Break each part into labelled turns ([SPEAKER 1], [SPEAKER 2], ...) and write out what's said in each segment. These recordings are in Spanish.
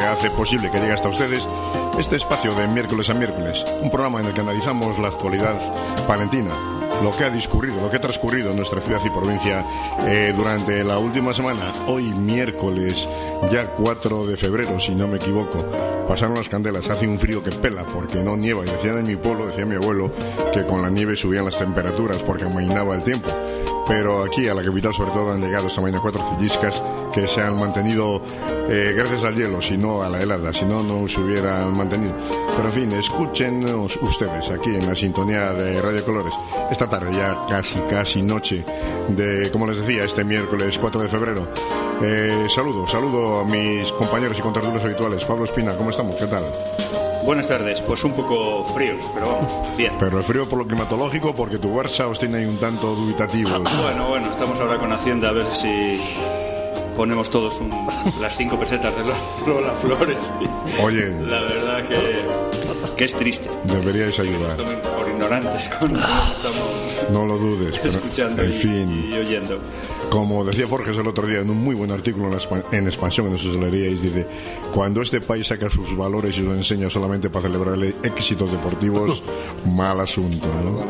[SPEAKER 1] hace posible que llegue hasta ustedes este espacio de miércoles a miércoles, un programa en el que analizamos la actualidad palentina, lo que ha discurrido, lo que ha transcurrido en nuestra ciudad y provincia durante la última semana. Hoy miércoles, ya 4 de febrero, si no me equivoco, pasaron las candelas. Hace un frío que pela porque no nieva, y decían en mi pueblo, decía mi abuelo, que con la nieve subían las temperaturas porque amainaba el tiempo. Pero aquí a la capital sobre todo han llegado esta mañana 4 cilliscas que se han mantenido gracias al hielo, si no a la helada, si no, no se hubieran mantenido. Pero en fin, escúchenos ustedes aquí en la sintonía de Radio Colores. Esta tarde ya casi noche de, como les decía, este miércoles 4 de febrero. Saludo a mis compañeros y contertulios habituales. Pablo Espina, ¿cómo estamos? ¿Qué tal?
[SPEAKER 2] Buenas tardes, pues un poco fríos, pero vamos, bien.
[SPEAKER 1] Pero el frío por lo climatológico, porque tu Barça os tiene ahí un tanto dubitativo.
[SPEAKER 2] Bueno, estamos ahora con Hacienda a ver si ponemos todos las 5 pesetas de Lola Flores.
[SPEAKER 1] Oye,
[SPEAKER 2] la verdad que es triste.
[SPEAKER 1] Deberíais ayudar.
[SPEAKER 2] Por ignorantes, estamos
[SPEAKER 1] no lo dudes, pero,
[SPEAKER 2] escuchando
[SPEAKER 1] en fin,
[SPEAKER 2] y oyendo.
[SPEAKER 1] Como decía Forges el otro día en un muy buen artículo en Expansión, en sus leeríais, dice: cuando este país saca sus valores y los enseña solamente para celebrarle éxitos deportivos, mal asunto,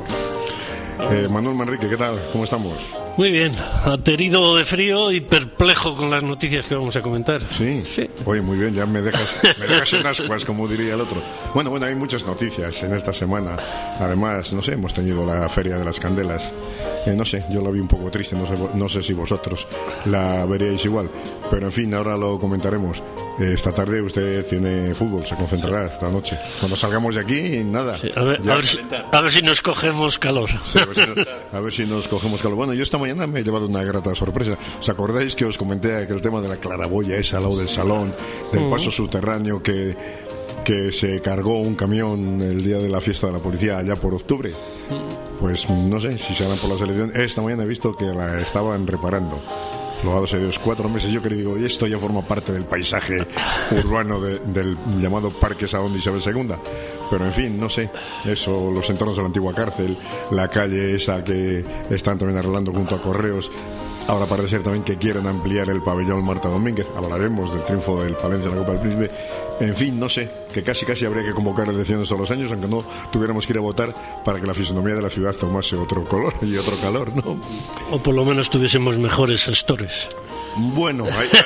[SPEAKER 1] ¿no? Manuel Manrique, ¿qué tal? ¿Cómo estamos?
[SPEAKER 3] Muy bien, aterido de frío y perplejo con las noticias que vamos a comentar.
[SPEAKER 1] Sí. Oye, muy bien, ya me dejas en ascuas, como diría el otro. Bueno, hay muchas noticias en esta semana. Además, no sé, hemos tenido la Feria de las Candelas. No sé, yo la vi un poco triste, no sé si vosotros la veríais igual, pero en fin, ahora lo comentaremos. Esta tarde usted tiene fútbol, se concentrará esta noche. Cuando salgamos de aquí, nada.
[SPEAKER 3] Sí, a ver si nos cogemos calor.
[SPEAKER 1] Sí, a ver si nos cogemos calor. Bueno, yo esta mañana me he llevado una grata sorpresa. ¿Os acordáis que os comenté aquel tema de la claraboya esa al lado del salón, del paso subterráneo que se cargó un camión el día de la fiesta de la policía allá por octubre? Pues no sé si se harán por las elecciones. Esta mañana he visto que la estaban reparando. Luego de Dios, 4 meses, yo que digo, y esto ya forma parte del paisaje urbano del llamado Parque Salón de Isabel II. Pero en fin, no sé, eso, los entornos de la antigua cárcel, la calle esa que están también arreglando junto a Correos. Ahora parece ser también que quieren ampliar el pabellón Marta Domínguez. Hablaremos del triunfo del Palencia en la Copa del Príncipe. En fin, no sé, que casi habría que convocar elecciones todos los años, aunque no tuviéramos que ir a votar, para que la fisonomía de la ciudad tomase otro color y otro calor, ¿no?
[SPEAKER 3] O por lo menos tuviésemos mejores gestores.
[SPEAKER 1] Bueno,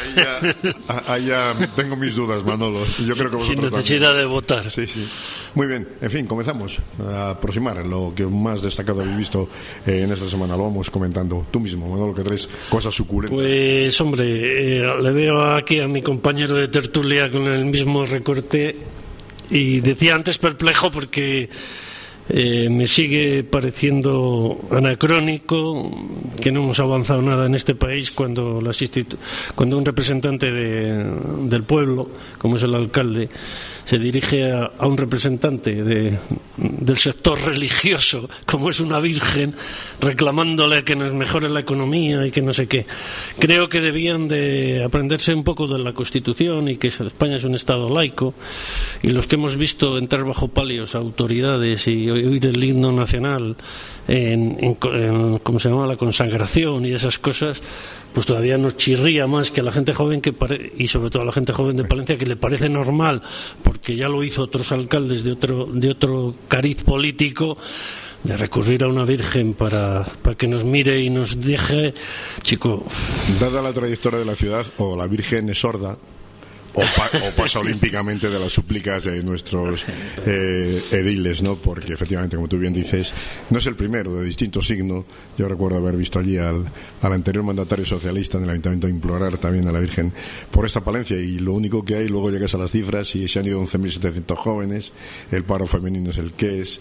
[SPEAKER 1] ahí ya tengo mis dudas, Manolo. Yo creo que
[SPEAKER 3] sin necesidad
[SPEAKER 1] también.
[SPEAKER 3] De votar.
[SPEAKER 1] Sí. Muy bien, en fin, comenzamos a aproximar lo que más destacado habéis visto en esta semana. Lo vamos comentando tú mismo, Manolo, que traes cosas suculentas.
[SPEAKER 3] Pues, hombre, le veo aquí a mi compañero de tertulia con el mismo recorte y decía antes perplejo porque me sigue pareciendo anacrónico que no hemos avanzado nada en este país cuando un representante del pueblo, como es el alcalde, se dirige a un representante del sector religioso, como es una virgen, reclamándole que nos mejore la economía y que no sé qué. Creo que debían de aprenderse un poco de la Constitución y que España es un Estado laico, y los que hemos visto entrar bajo palios a autoridades y oír el himno nacional en ¿cómo se llama?, la consagración y esas cosas, pues todavía nos chirría más que a la gente joven y sobre todo a la gente joven de Palencia, que le parece normal, porque ya lo hizo otros alcaldes de otro cariz político, de recurrir a una virgen para que nos mire y nos deje, chico.
[SPEAKER 1] Dada la trayectoria de la ciudad, o la virgen es sorda, o pasa olímpicamente de las súplicas de nuestros ediles, ¿no? Porque efectivamente, como tú bien dices, no es el primero de distinto signo. Yo recuerdo haber visto allí al anterior mandatario socialista en el ayuntamiento implorar también a la Virgen por esta Palencia, y lo único que hay, luego llegas a las cifras y se han ido 11.700 jóvenes, el paro femenino es el que es,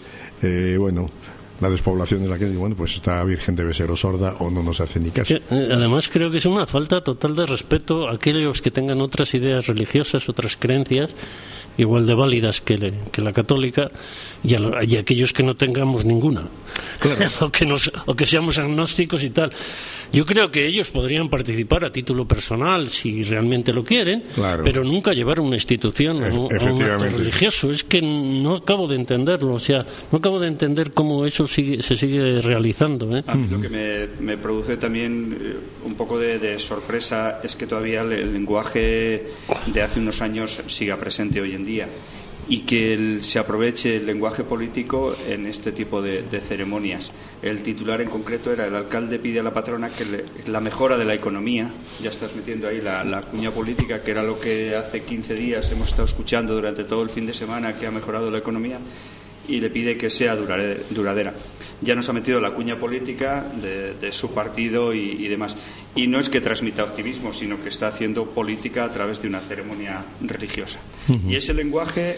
[SPEAKER 1] la despoblación es la que es, y bueno, pues esta Virgen debe ser o sorda o no nos hace ni caso.
[SPEAKER 3] Además, creo que es una falta total de respeto a aquellos que tengan otras ideas religiosas, otras creencias igual de válidas que la católica, y aquellos que no tengamos ninguna. claro. o que seamos agnósticos y tal. Yo creo que ellos podrían participar a título personal si realmente lo quieren, claro, pero nunca llevar una institución a un acto religioso. Es que no acabo de entenderlo, o sea, no acabo de entender cómo eso se sigue realizando.
[SPEAKER 2] A mí lo que me produce también un poco de sorpresa es que todavía el lenguaje de hace unos años siga presente hoy en día y que se aproveche el lenguaje político en este tipo de ceremonias. El titular en concreto era: el alcalde pide a la patrona que la mejora de la economía. Ya estás metiendo ahí la cuña política, que era lo que hace 15 días hemos estado escuchando durante todo el fin de semana, que ha mejorado la economía, y le pide que sea duradera. Ya nos ha metido la cuña política de su partido y demás. Y no es que transmita optimismo, sino que está haciendo política a través de una ceremonia religiosa. Uh-huh. Y ese lenguaje,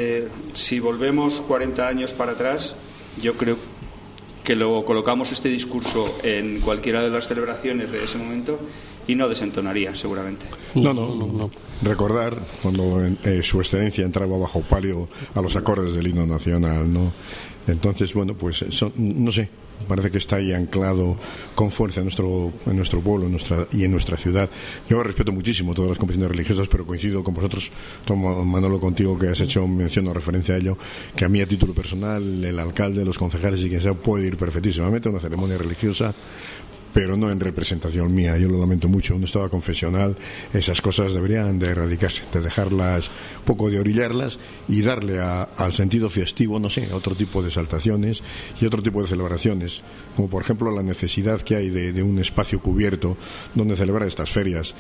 [SPEAKER 2] si volvemos 40 años para atrás, yo creo que lo colocamos este discurso en cualquiera de las celebraciones de ese momento y no desentonaría, seguramente.
[SPEAKER 1] No. Recordar cuando su excelencia entraba bajo palio a los acordes del himno nacional, ¿no? Entonces, bueno, pues eso, no sé, parece que está ahí anclado con fuerza en nuestro pueblo y en nuestra ciudad. Yo respeto muchísimo todas las confesiones religiosas, pero coincido con vosotros, Manolo, contigo, que has hecho mención o referencia a ello, que a mí, a título personal, el alcalde, los concejales y quien sea puede ir perfectísimamente a una ceremonia religiosa, pero no en representación mía. Yo lo lamento mucho. Un estado confesional, esas cosas deberían de erradicarse, de dejarlas, un poco de orillarlas y darle al sentido festivo, no sé, a otro tipo de exaltaciones y otro tipo de celebraciones, como por ejemplo la necesidad que hay de un espacio cubierto donde celebrar estas ferias.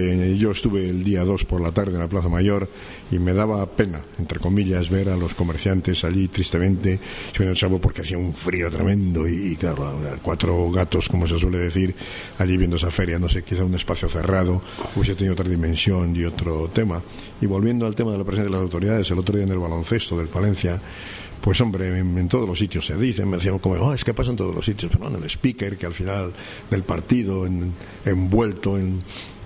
[SPEAKER 1] Yo estuve el día 2 por la tarde en la Plaza Mayor y me daba pena, entre comillas, ver a los comerciantes allí tristemente, porque hacía un frío tremendo y claro, 4 gatos, como se suele decir, allí viendo esa feria. No sé, quizá un espacio cerrado hubiese tenido otra dimensión y otro tema. Y volviendo al tema de la presencia de las autoridades, el otro día en el baloncesto del Palencia, pues hombre, en todos los sitios se dicen, me decían como, es que pasa en todos los sitios, pero no, en el speaker, que al final del partido, envuelto en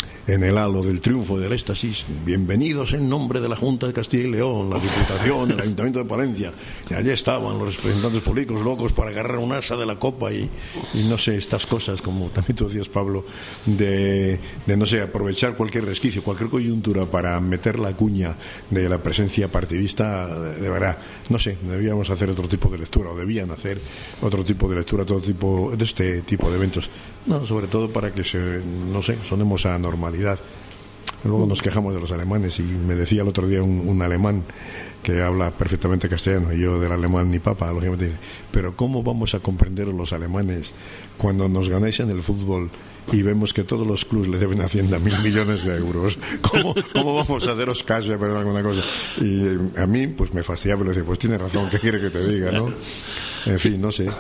[SPEAKER 1] el halo del triunfo y del éxtasis: bienvenidos en nombre de la Junta de Castilla y León, la Diputación, el Ayuntamiento de Palencia. Y allí estaban los representantes políticos locos para agarrar un asa de la copa y no sé, estas cosas, como también tú decías, Pablo, de no sé, aprovechar cualquier resquicio, cualquier coyuntura para meter la cuña de la presencia partidista. De verdad, no sé, debíamos hacer otro tipo de lectura, o debían hacer otro tipo de lectura, todo tipo de este tipo de eventos. No, sobre todo para que sonemos a normalidad. Luego nos quejamos de los alemanes, y me decía el otro día un alemán que habla perfectamente castellano, y yo del alemán ni papa, lógicamente, dice: pero ¿cómo vamos a comprender los alemanes cuando nos ganáis en el fútbol y vemos que todos los clubes le deben a Hacienda 1.000 millones de euros? ¿Cómo vamos a haceros caso y a pedir alguna cosa? Y a mí pues me fastidiaba, pero decía: pues tiene razón, ¿qué quiere que te diga, no? En fin, no sé.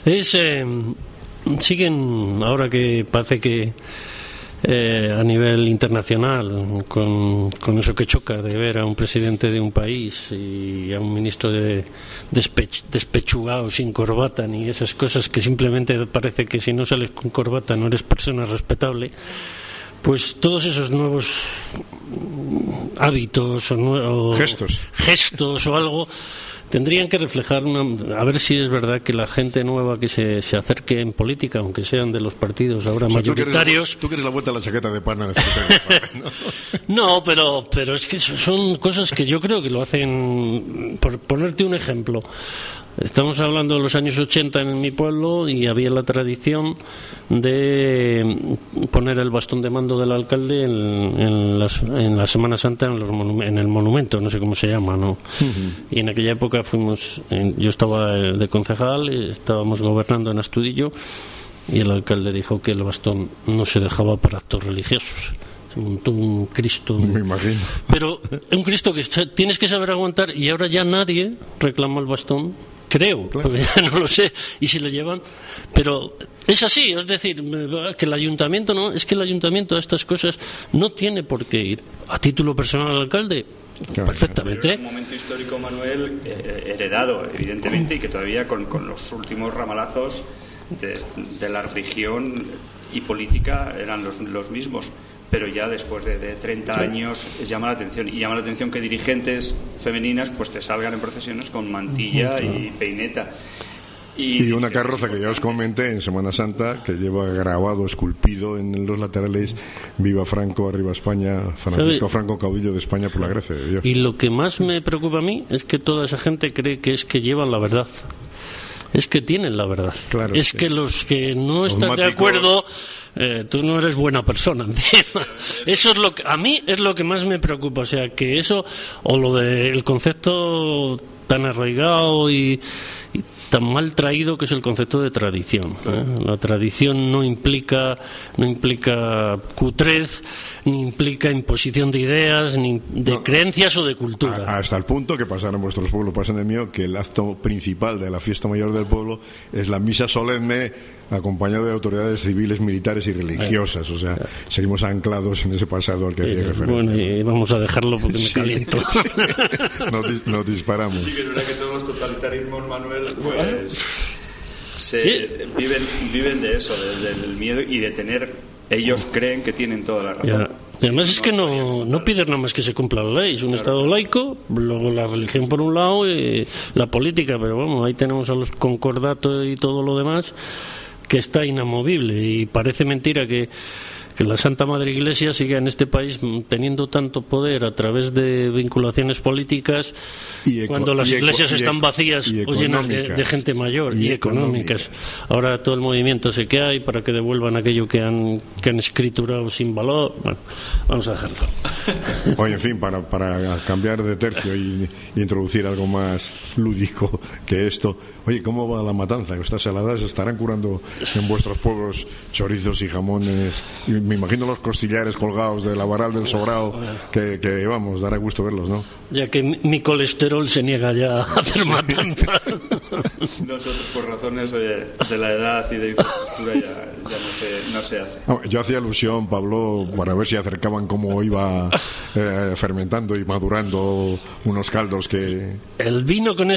[SPEAKER 3] Siguen, ahora que parece que a nivel internacional, con eso que choca de ver a un presidente de un país y a un ministro despechugado, sin corbata ni esas cosas, que simplemente parece que si no sales con corbata no eres persona respetable, pues todos esos nuevos hábitos o gestos o algo tendrían que reflejar a ver si es verdad que la gente nueva que se acerque en política, aunque sean de los partidos ahora mayoritarios.
[SPEAKER 1] Tú quieres la vuelta a la chaqueta de pana de fruta,
[SPEAKER 3] ¿no? No, pero es que son cosas que yo creo que lo hacen. Por ponerte un ejemplo, estamos hablando de los años 80 en mi pueblo, y había la tradición de poner el bastón de mando del alcalde en la Semana Santa en el monumento, no sé cómo se llama, ¿no? Uh-huh. Y en aquella época yo estaba de concejal, estábamos gobernando en Astudillo, y el alcalde dijo que el bastón no se dejaba para actos religiosos. Se montó un Cristo,
[SPEAKER 1] me imagino,
[SPEAKER 3] pero un Cristo que tienes que saber aguantar, y ahora ya nadie reclama el bastón, creo, claro, porque ya no lo sé, y si lo llevan, pero es así. Es decir, que el ayuntamiento a estas cosas no tiene por qué ir a título personal al alcalde. Claro, perfectamente.
[SPEAKER 2] Es un momento histórico, Manuel, heredado evidentemente, y que todavía con los últimos ramalazos de la religión y política eran los mismos, pero ya después de 30 sí. años llama la atención, y llama la atención que dirigentes femeninas pues te salgan en procesiones con mantilla y peineta.
[SPEAKER 1] Y una carroza que ya os comenté en Semana Santa, que lleva grabado, esculpido en los laterales: Viva Franco, arriba España, Francisco Franco, caudillo de España, por la gracia de Dios.
[SPEAKER 3] Y lo que más me preocupa a mí es que toda esa gente cree que es que llevan la verdad. Es que tienen la verdad.
[SPEAKER 1] Claro,
[SPEAKER 3] es que los que no están de acuerdo, tú no eres buena persona. Eso es lo que a mí es lo que más me preocupa. O sea, que eso, o lo del concepto tan arraigado y tan mal traído que es el concepto de tradición. La tradición no implica cutrez, ni implica imposición de ideas, ni de creencias o de cultura.
[SPEAKER 1] Hasta el punto que pasar en vuestros pueblos, pasa en el mío, que el acto principal de la fiesta mayor del pueblo es la misa solemne, acompañado de autoridades civiles, militares y religiosas. O sea, seguimos anclados en ese pasado al que hacía referencia.
[SPEAKER 3] Bueno, y vamos a dejarlo porque me caliento.
[SPEAKER 1] Nos disparamos.
[SPEAKER 2] Sí, que es verdad que todos los totalitarismos, Manuel, pues viven de eso, del miedo y de tener. Ellos creen que tienen toda la razón.
[SPEAKER 3] Además es que no piden nada más que se cumpla la ley. Es un Estado laico, luego la religión por un lado y la política, pero vamos, ahí tenemos a los concordatos y todo lo demás, que está inamovible. Y parece mentira que la Santa Madre Iglesia siga en este país teniendo tanto poder a través de vinculaciones políticas cuando las iglesias están vacías o llenas de gente mayor y económicas. Ahora todo el movimiento ese que hay para que devuelvan aquello que han escriturado sin valor. Bueno, vamos a dejarlo.
[SPEAKER 1] Oye, en fin, para cambiar de tercio y introducir algo más lúdico que esto. Oye, ¿cómo va la matanza? Estas saladas estarán curando en vuestros pueblos chorizos y jamones. Me imagino los costillares colgados de la varal del sobrado, que vamos, dará gusto verlos, ¿no? Ya
[SPEAKER 3] que mi colesterol se niega ya a hacer matanza.
[SPEAKER 2] Nosotros, por razones de la edad y de infraestructura, ya no se hace.
[SPEAKER 1] Yo hacía alusión, Pablo, para ver si acercaban cómo iba fermentando y madurando unos caldos que...
[SPEAKER 3] El vino con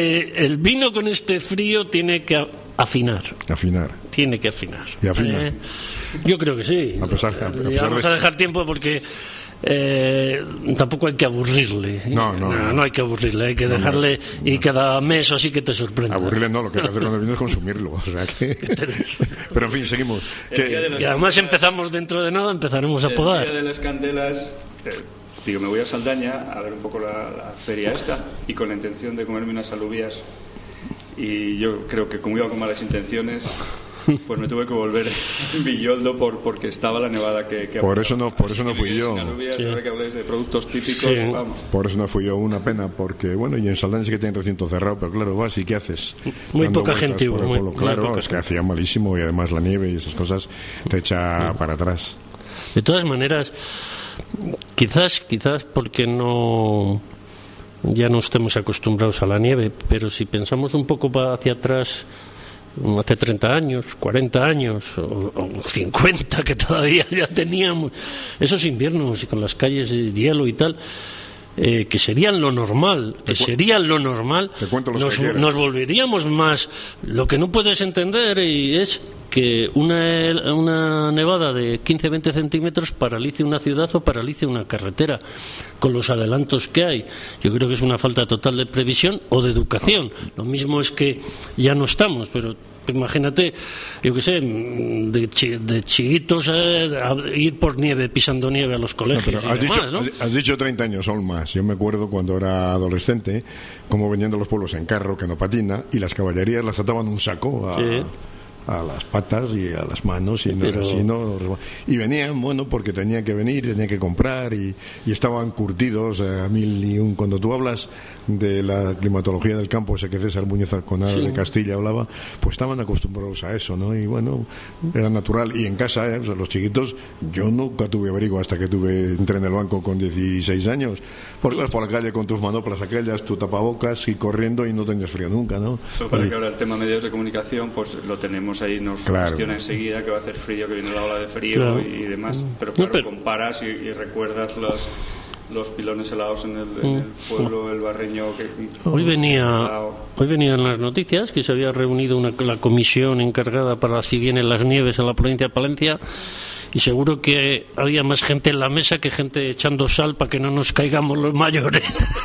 [SPEAKER 3] este frío tiene que afinar. Tiene que afinar.
[SPEAKER 1] ¿Y afina?
[SPEAKER 3] Yo creo que sí.
[SPEAKER 1] Vamos
[SPEAKER 3] a dejar tiempo porque tampoco hay que aburrirle. No hay que aburrirle, hay que dejarle y cada mes o así que te sorprenda.
[SPEAKER 1] Aburrirle no, lo que hay que hacer con el vino es consumirlo. O sea que... Pero en fin, seguimos.
[SPEAKER 3] Y además empezamos dentro de nada, empezaremos a podar.
[SPEAKER 2] El día de las candelas... Digo, me voy a Saldaña a ver un poco la feria esta y con la intención de comerme unas alubias, y yo creo que como iba con malas intenciones, pues me tuve que volver en Villoldo porque estaba la nevada que
[SPEAKER 1] por eso no fui yo.
[SPEAKER 2] Alubias, ahora que habláis de productos típicos, vamos.
[SPEAKER 1] Por eso no fui yo, una pena, porque bueno, y en Saldaña sí que tienen recinto cerrado, pero claro, vas y ¿qué haces?
[SPEAKER 3] Muy poca gente hubo.
[SPEAKER 1] Claro, es que hacía malísimo, y además la nieve y esas cosas te echa para atrás.
[SPEAKER 3] De todas maneras, quizás porque ya no estemos acostumbrados a la nieve, pero si pensamos un poco hacia atrás, hace 30 años, 40 años o 50 que todavía ya teníamos esos inviernos y con las calles de hielo y tal, que serían lo normal, nos volveríamos más. Lo que no puedes entender es que una nevada de 15-20 centímetros paralice una ciudad o paralice una carretera con los adelantos que hay. Yo creo que es una falta total de previsión o de educación. Lo mismo es que ya no estamos, pero imagínate, yo qué sé, de chiquitos ir por nieve, pisando nieve a los colegios.
[SPEAKER 1] Has dicho 30 años o más. Yo me acuerdo cuando era adolescente, cómo venían de los pueblos en carro, que no patina, y las caballerías las ataban un saco a las patas y a las manos y venían, bueno, porque tenían que venir, tenían que comprar y estaban curtidos a 1001. Cuando tú hablas de la climatología del campo, ese que César Muñoz Arconada de Castilla hablaba, pues estaban acostumbrados a eso, ¿no? Y bueno, era natural. Y en casa, o sea, los chiquitos, yo nunca tuve abrigo hasta que entré en el banco con 16 años, porque vas por la calle con tus manoplas aquellas, tu tapabocas y corriendo y no tenías frío nunca, ¿no?
[SPEAKER 2] Solo para que ahora el tema medios de comunicación, pues lo tenemos ahí, nos cuestiona enseguida que va a hacer frío, que viene la ola de frío y demás, pero claro, comparas y recuerdas los pilones helados en el pueblo, el barreño que...
[SPEAKER 3] Hoy venía en las noticias que se había reunido la comisión encargada para si vienen las nieves en la provincia de Palencia, y seguro que había más gente en la mesa que gente echando sal para que no nos caigamos los mayores.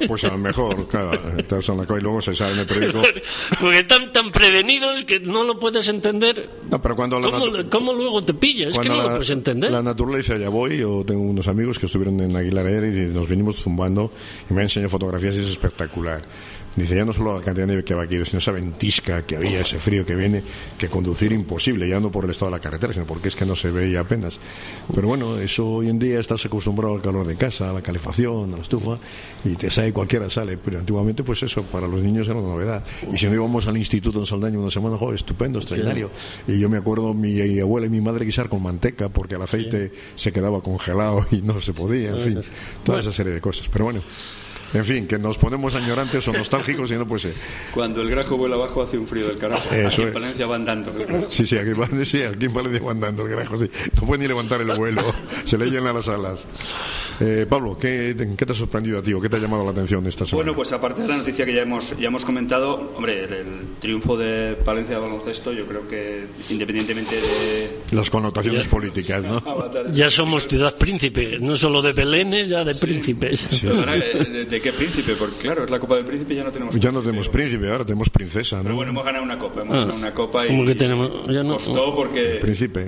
[SPEAKER 1] Pues a lo mejor, claro, y luego se sale en el periódico.
[SPEAKER 3] Porque están tan prevenidos que no lo puedes entender.
[SPEAKER 1] No, pero cuando
[SPEAKER 3] ¿Cómo luego te pillas? Es que no lo puedes entender.
[SPEAKER 1] La naturaleza, ya voy, yo tengo unos amigos que estuvieron en Aguilar ayer y nos venimos zumbando y me han enseñado fotografías y es espectacular. Dice, ya no solo la cantidad de nieve que va aquí, sino esa ventisca que había, ese frío que viene, que conducir imposible, ya no por el estado de la carretera, sino porque es que no se veía apenas. Pero bueno, eso hoy en día estás acostumbrado al calor de casa, a la calefacción, a la estufa, y te sale, cualquiera sale. Pero antiguamente, pues eso, para los niños era una novedad. Y si no íbamos al instituto en Saldaña una semana, estupendo, extraordinario. Y yo me acuerdo, mi abuela y mi madre guisar con manteca, porque el aceite se quedaba congelado y no se podía, en fin, toda esa serie de cosas. Pero bueno. En fin, que nos ponemos añorantes o nostálgicos y no puede ser.
[SPEAKER 2] Cuando el grajo vuela abajo hace un frío del carajo. Aquí en Palencia va andando.
[SPEAKER 1] Sí, aquí en Palencia va andando el grajo, sí. No puede ni levantar el vuelo, se le llenan las alas. Pablo, ¿qué te ha sorprendido a ti o qué te ha llamado la atención esta semana?
[SPEAKER 2] Bueno, pues aparte de la noticia que ya hemos comentado, hombre, el triunfo de Palencia de baloncesto, yo creo que independientemente de
[SPEAKER 1] las connotaciones políticas, ¿no?
[SPEAKER 3] Ya somos ciudad príncipe, no solo de belenes, ya de príncipes.
[SPEAKER 2] Sí. Ahora, ¿de qué príncipe? Porque claro, es la Copa del Príncipe y ya no tenemos
[SPEAKER 1] príncipe, ahora tenemos princesa, ¿no?
[SPEAKER 2] Pero bueno, hemos ganado una copa, y
[SPEAKER 3] ¿cómo que tenemos? Ya no.
[SPEAKER 2] Costó porque
[SPEAKER 1] príncipe.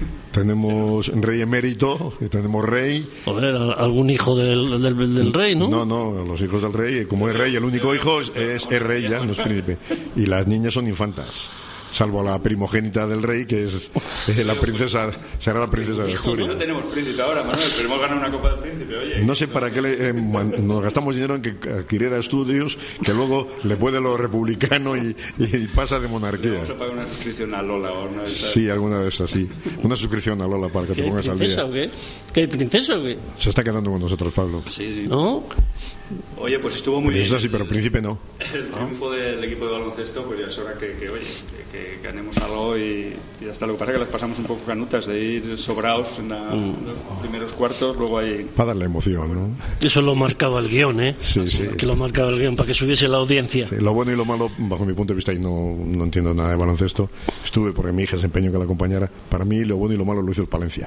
[SPEAKER 1] Tenemos rey emérito, tenemos rey.
[SPEAKER 3] Joder, algún hijo del rey, ¿no?
[SPEAKER 1] No, los hijos del rey, como es rey, el único hijo es rey ya, no es príncipe. Y las niñas son infantas. Salvo la primogénita del rey, que es la princesa, será la princesa de Asturias.
[SPEAKER 2] No tenemos príncipe ahora, Manuel, pero hemos ganado una Copa del Príncipe, oye.
[SPEAKER 1] No sé para qué nos gastamos dinero en que adquiriera estudios, que luego le puede lo republicano y pasa de monarquía.
[SPEAKER 2] Vamos a pagar una suscripción a Lola o no.
[SPEAKER 1] Sí, alguna de esas, sí. Una suscripción a Lola para que te pongas al día.
[SPEAKER 3] O qué? ¿Que hay princesa o qué?
[SPEAKER 1] Se está quedando con nosotros, Pablo.
[SPEAKER 2] Sí.
[SPEAKER 3] ¿No?
[SPEAKER 2] Oye, pues estuvo muy bien.
[SPEAKER 1] Eso sí, pero príncipe no.
[SPEAKER 2] El triunfo del equipo de baloncesto, pues ya es hora que ganemos algo y ya está. Lo que pasa es que las pasamos un poco canutas de ir sobrados en los primeros cuartos, luego ahí...
[SPEAKER 1] Para darle emoción, ¿no?
[SPEAKER 3] Eso lo marcaba el guión, ¿eh?
[SPEAKER 1] Sí.
[SPEAKER 3] Que lo marcaba el guión para que subiese la audiencia.
[SPEAKER 1] Sí, lo bueno y lo malo, bajo mi punto de vista, y no entiendo nada de baloncesto, estuve porque mi hija se empeñó que la acompañara. Para mí, lo bueno y lo malo lo hizo el Palencia.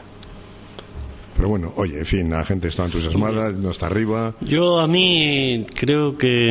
[SPEAKER 1] Pero bueno, oye, en fin, la gente está entusiasmada, no está arriba.
[SPEAKER 3] Yo a mí creo que,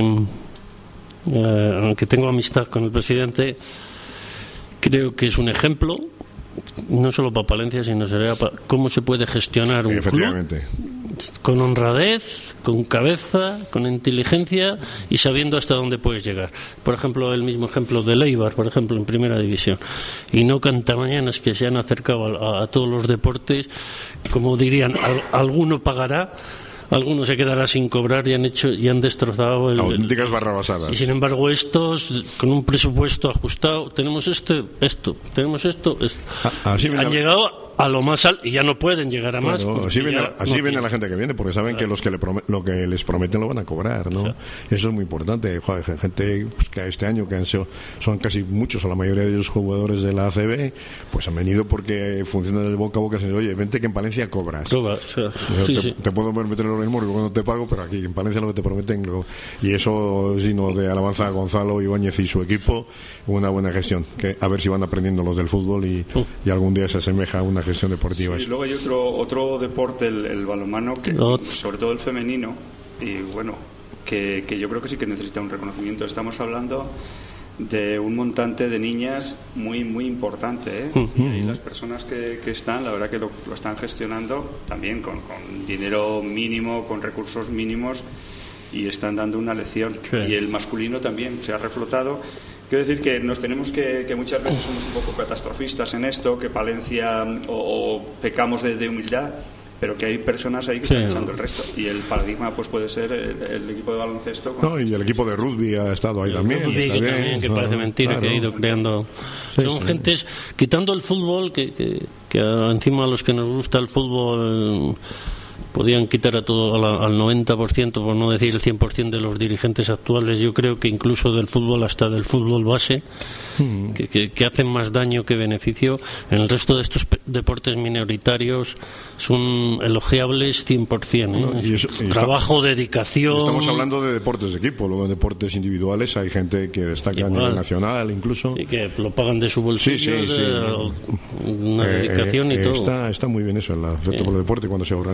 [SPEAKER 3] aunque tengo amistad con el presidente, creo que es un ejemplo, no solo para Palencia, sino sería para cómo se puede gestionar un club con honradez, con cabeza, con inteligencia y sabiendo hasta dónde puedes llegar. Por ejemplo, el mismo ejemplo de Eibar, por ejemplo, en Primera División. Y no cantamañanas que se han acercado a todos los deportes, como dirían, alguno pagará, algunos se quedará sin cobrar y han destrozado
[SPEAKER 1] auténticas barrabasadas.
[SPEAKER 3] Y sin embargo estos, con un presupuesto ajustado, tenemos esto, han llegado a lo más alto y ya no pueden llegar a más.
[SPEAKER 1] Así viene la gente que viene, porque saben que lo que les prometen lo van a cobrar, ¿no? Claro. Eso es muy importante. Joder, gente pues, que este año que son casi muchos, o la mayoría de ellos jugadores de la ACB, pues han venido porque funciona de boca a boca. Oye, vente que en Palencia cobras. Te puedo meter en el morro cuando te pago, pero aquí en Palencia lo que te prometen. Y eso, sino de alabanza a Gonzalo Ibáñez y su equipo, una buena gestión. Que a ver si van aprendiendo los del fútbol y algún día se asemeja a una gestión deportiva.
[SPEAKER 2] Sí, luego hay otro deporte, el balonmano, que sobre todo el femenino, y bueno, que yo creo que sí que necesita un reconocimiento. Estamos hablando de un montante de niñas muy muy importante, ¿eh? Y las personas que están, la verdad que lo están gestionando también con dinero mínimo, con recursos mínimos, y están dando una lección. Y el masculino también se ha reflotado. Quiero decir que nos tenemos que muchas veces somos un poco catastrofistas en esto, que Palencia o pecamos de humildad, pero que hay personas ahí que están echando el resto. Y el paradigma pues puede ser el equipo de baloncesto.
[SPEAKER 1] Y el equipo de rugby ha estado ahí también.
[SPEAKER 3] Que parece mentira, que ha ido creando... Son gentes, quitando el fútbol, que encima a los que nos gusta el fútbol... podían quitar a todo al 90%, por no decir el 100% de los dirigentes actuales. Yo creo que incluso del fútbol, hasta del fútbol base, que hacen más daño que beneficio. En el resto de estos deportes minoritarios son elogiables 100%, trabajo, dedicación.
[SPEAKER 1] Estamos hablando de deportes de equipo. Luego en deportes individuales hay gente que destaca a nivel nacional incluso, y
[SPEAKER 3] que lo pagan de su bolsillo. Una dedicación y todo.
[SPEAKER 1] Está muy bien eso, el afecto por el deporte. Cuando se organice cualquier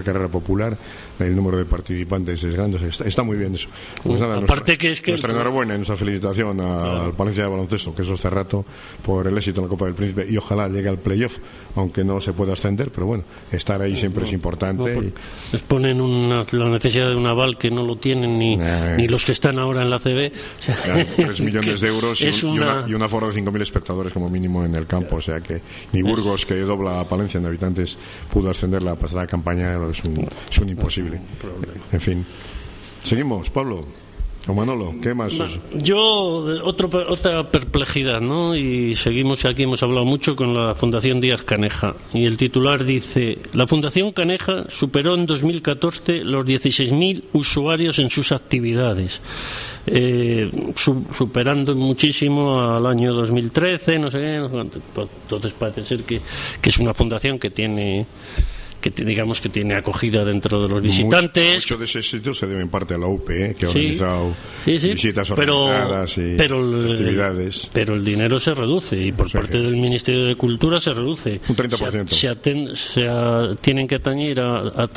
[SPEAKER 1] carrera popular, el número de participantes es grande, está muy bien eso. Pues nada,
[SPEAKER 3] aparte que es que
[SPEAKER 1] nuestra enhorabuena y nuestra felicitación al Palencia de Baloncesto, que es este rato, por el éxito en la Copa del Príncipe, y ojalá llegue al playoff, aunque no se pueda ascender, pero bueno, estar ahí siempre es importante.
[SPEAKER 3] Les ponen la necesidad de un aval que no lo tienen ni los que están ahora en la CB.
[SPEAKER 1] O sea, 3 millones de euros y un aforo de 5.000 espectadores como mínimo en el campo, o sea que ni Burgos, que dobla a Palencia en habitantes, pudo ascender la pasada campaña, es un imposible. En fin, seguimos, Pablo o Manolo, ¿qué más?
[SPEAKER 3] Yo, otra perplejidad, ¿no? Y seguimos, aquí hemos hablado mucho con la Fundación Díaz Caneja, y el titular dice: la Fundación Caneja superó en 2014 los 16.000 usuarios en sus actividades, superando muchísimo al año 2013, no sé qué, no sé cuánto. Entonces parece ser que es una fundación que tiene acogida dentro de los visitantes.
[SPEAKER 1] Mucho de ese éxito se debe en parte a la UPE, que ha organizado visitas organizadas y actividades. Pero el dinero se reduce, y por parte del Ministerio de Cultura se reduce. Un 30%. Tienen que atañer a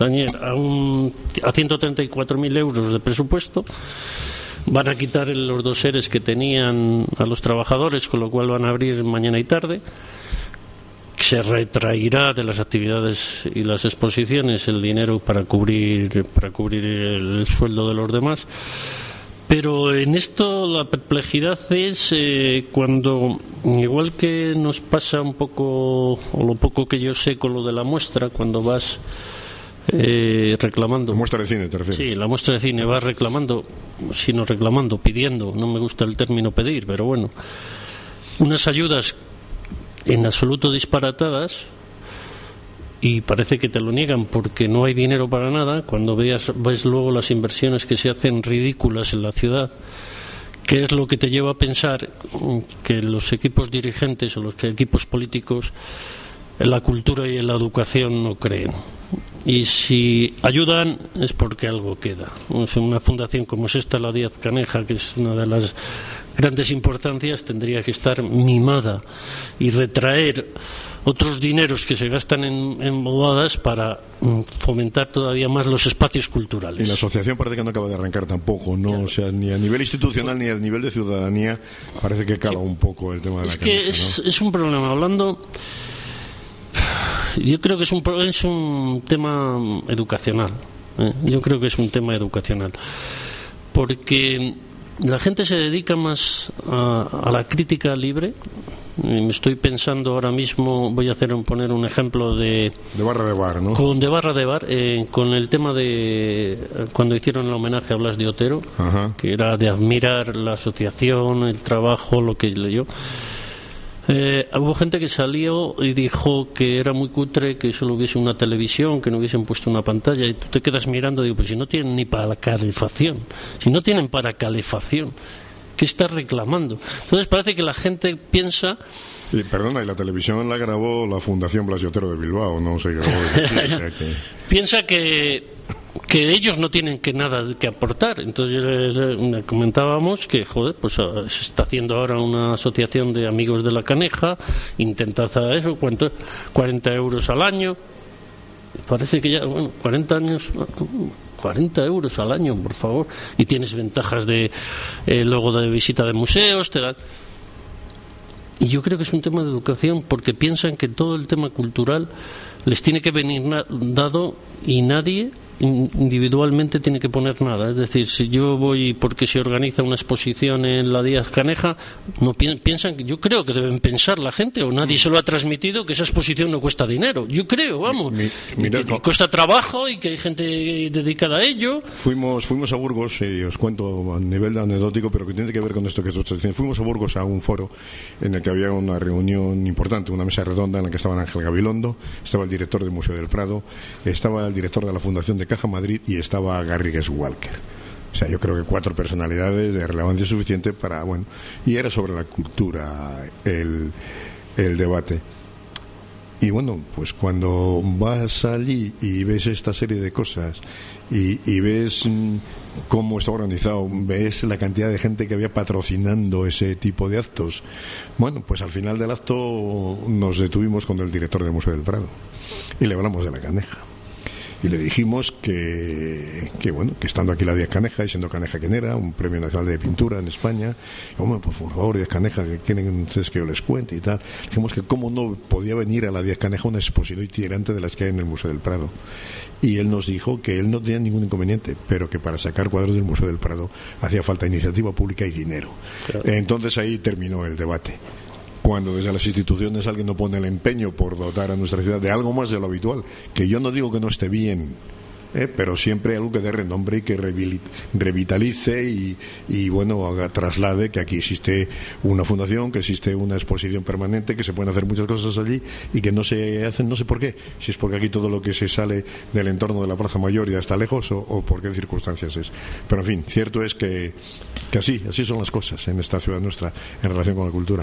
[SPEAKER 1] 134.000 euros de presupuesto. Van a quitar los 2 ERES que tenían a los trabajadores, con lo cual van a abrir mañana y tarde. Se retraerá de las actividades y las exposiciones el dinero para cubrir el sueldo de los demás. Pero en esto la perplejidad es cuando, igual que nos pasa un poco, o lo poco que yo sé con lo de la muestra, cuando vas reclamando. La muestra de cine, ¿te refieres?
[SPEAKER 3] Sí, la muestra de cine, vas reclamando, pidiendo, no me gusta el término pedir, pero bueno, unas ayudas en absoluto disparatadas, y parece que te lo niegan porque no hay dinero para nada. Cuando ves luego las inversiones que se hacen ridículas en la ciudad, ¿qué es lo que te lleva a pensar? Que los equipos dirigentes o los equipos políticos en la cultura y en la educación no creen, y si ayudan es porque algo queda. Una fundación como es esta, la Díaz Caneja, que es una de las grandes importancias, tendría que estar mimada y retraer otros dineros que se gastan en bobadas para fomentar todavía más los espacios culturales.
[SPEAKER 1] Y la asociación parece que no acaba de arrancar tampoco, ¿no? Claro. O sea, ni a nivel institucional ni a nivel de ciudadanía parece que cala un poco el tema de la Caneja, ¿no? Es
[SPEAKER 3] un problema. Hablando, yo creo que es un tema educacional. Yo creo que es un tema educacional, porque la gente se dedica más a la crítica libre. Me estoy pensando ahora mismo, voy a poner un ejemplo de
[SPEAKER 1] Barra de Bar, ¿no?
[SPEAKER 3] Con el tema de cuando hicieron el homenaje a Blas de Otero. Ajá. Que era de admirar la asociación, el trabajo, lo que leyó. Hubo gente que salió y dijo que era muy cutre que solo hubiese una televisión, que no hubiesen puesto una pantalla, y tú te quedas mirando y digo, pues si no tienen ni para la calefacción, ¿qué estás reclamando? Entonces parece que la gente piensa...
[SPEAKER 1] Y perdona, y la televisión la grabó la Fundación Blas de Otero de Bilbao, no sé qué.
[SPEAKER 3] Piensa que ellos no tienen nada que aportar. Entonces comentábamos que pues se está haciendo ahora una asociación de amigos de la Caneja, intentad a eso, 40 euros al año. Parece que ya, 40 euros al año, por favor, y tienes ventajas luego de visita de museos, te dan. Y yo creo que es un tema de educación, porque piensan que todo el tema cultural les tiene que venir dado, y nadie individualmente tiene que poner nada. Es decir, si yo voy porque se organiza una exposición en la Díaz Caneja, no piensan, que yo creo que deben pensar la gente, o nadie se lo ha transmitido, que esa exposición no cuesta dinero. Yo creo, vamos, que cuesta trabajo y que hay gente dedicada a ello.
[SPEAKER 1] Fuimos a Burgos, y os cuento a nivel anecdótico, pero que tiene que ver con esto que tú estás diciendo. Fuimos a Burgos a un foro en el que había una reunión importante, una mesa redonda en la que estaban Ángel Gabilondo, estaba el director del Museo del Prado, estaba el director de la Fundación de Caja Madrid y estaba Garrigues Walker. O sea, yo creo que 4 personalidades de relevancia suficiente para, y era sobre la cultura el debate. Y bueno, pues cuando vas allí y ves esta serie de cosas y ves cómo está organizado, ves la cantidad de gente que había patrocinando ese tipo de actos, pues al final del acto nos detuvimos con el director del Museo del Prado y le hablamos de la Caneja. y le dijimos que bueno, que estando aquí la Díaz Caneja, y siendo Caneja quien era, un premio nacional de pintura en España, hombre, pues por favor, Díaz Caneja, que quieren ustedes que yo les cuente y tal. Dijimos que cómo no podía venir a la Díaz Caneja una exposición itinerante de las que hay en el Museo del Prado. Y él nos dijo que él no tenía ningún inconveniente, pero que para sacar cuadros del Museo del Prado hacía falta iniciativa pública y dinero. Claro. Entonces ahí terminó el debate. Cuando desde las instituciones alguien no pone el empeño por dotar a nuestra ciudad de algo más de lo habitual, que yo no digo que no esté bien, pero siempre algo que dé renombre y que revitalice y bueno, traslade que aquí existe una fundación, que existe una exposición permanente, que se pueden hacer muchas cosas allí y que no se hacen, no sé por qué, si es porque aquí todo lo que se sale del entorno de la Plaza Mayor ya está lejos o por qué circunstancias es. Pero en fin, cierto es que así son las cosas en esta ciudad nuestra en relación con la cultura.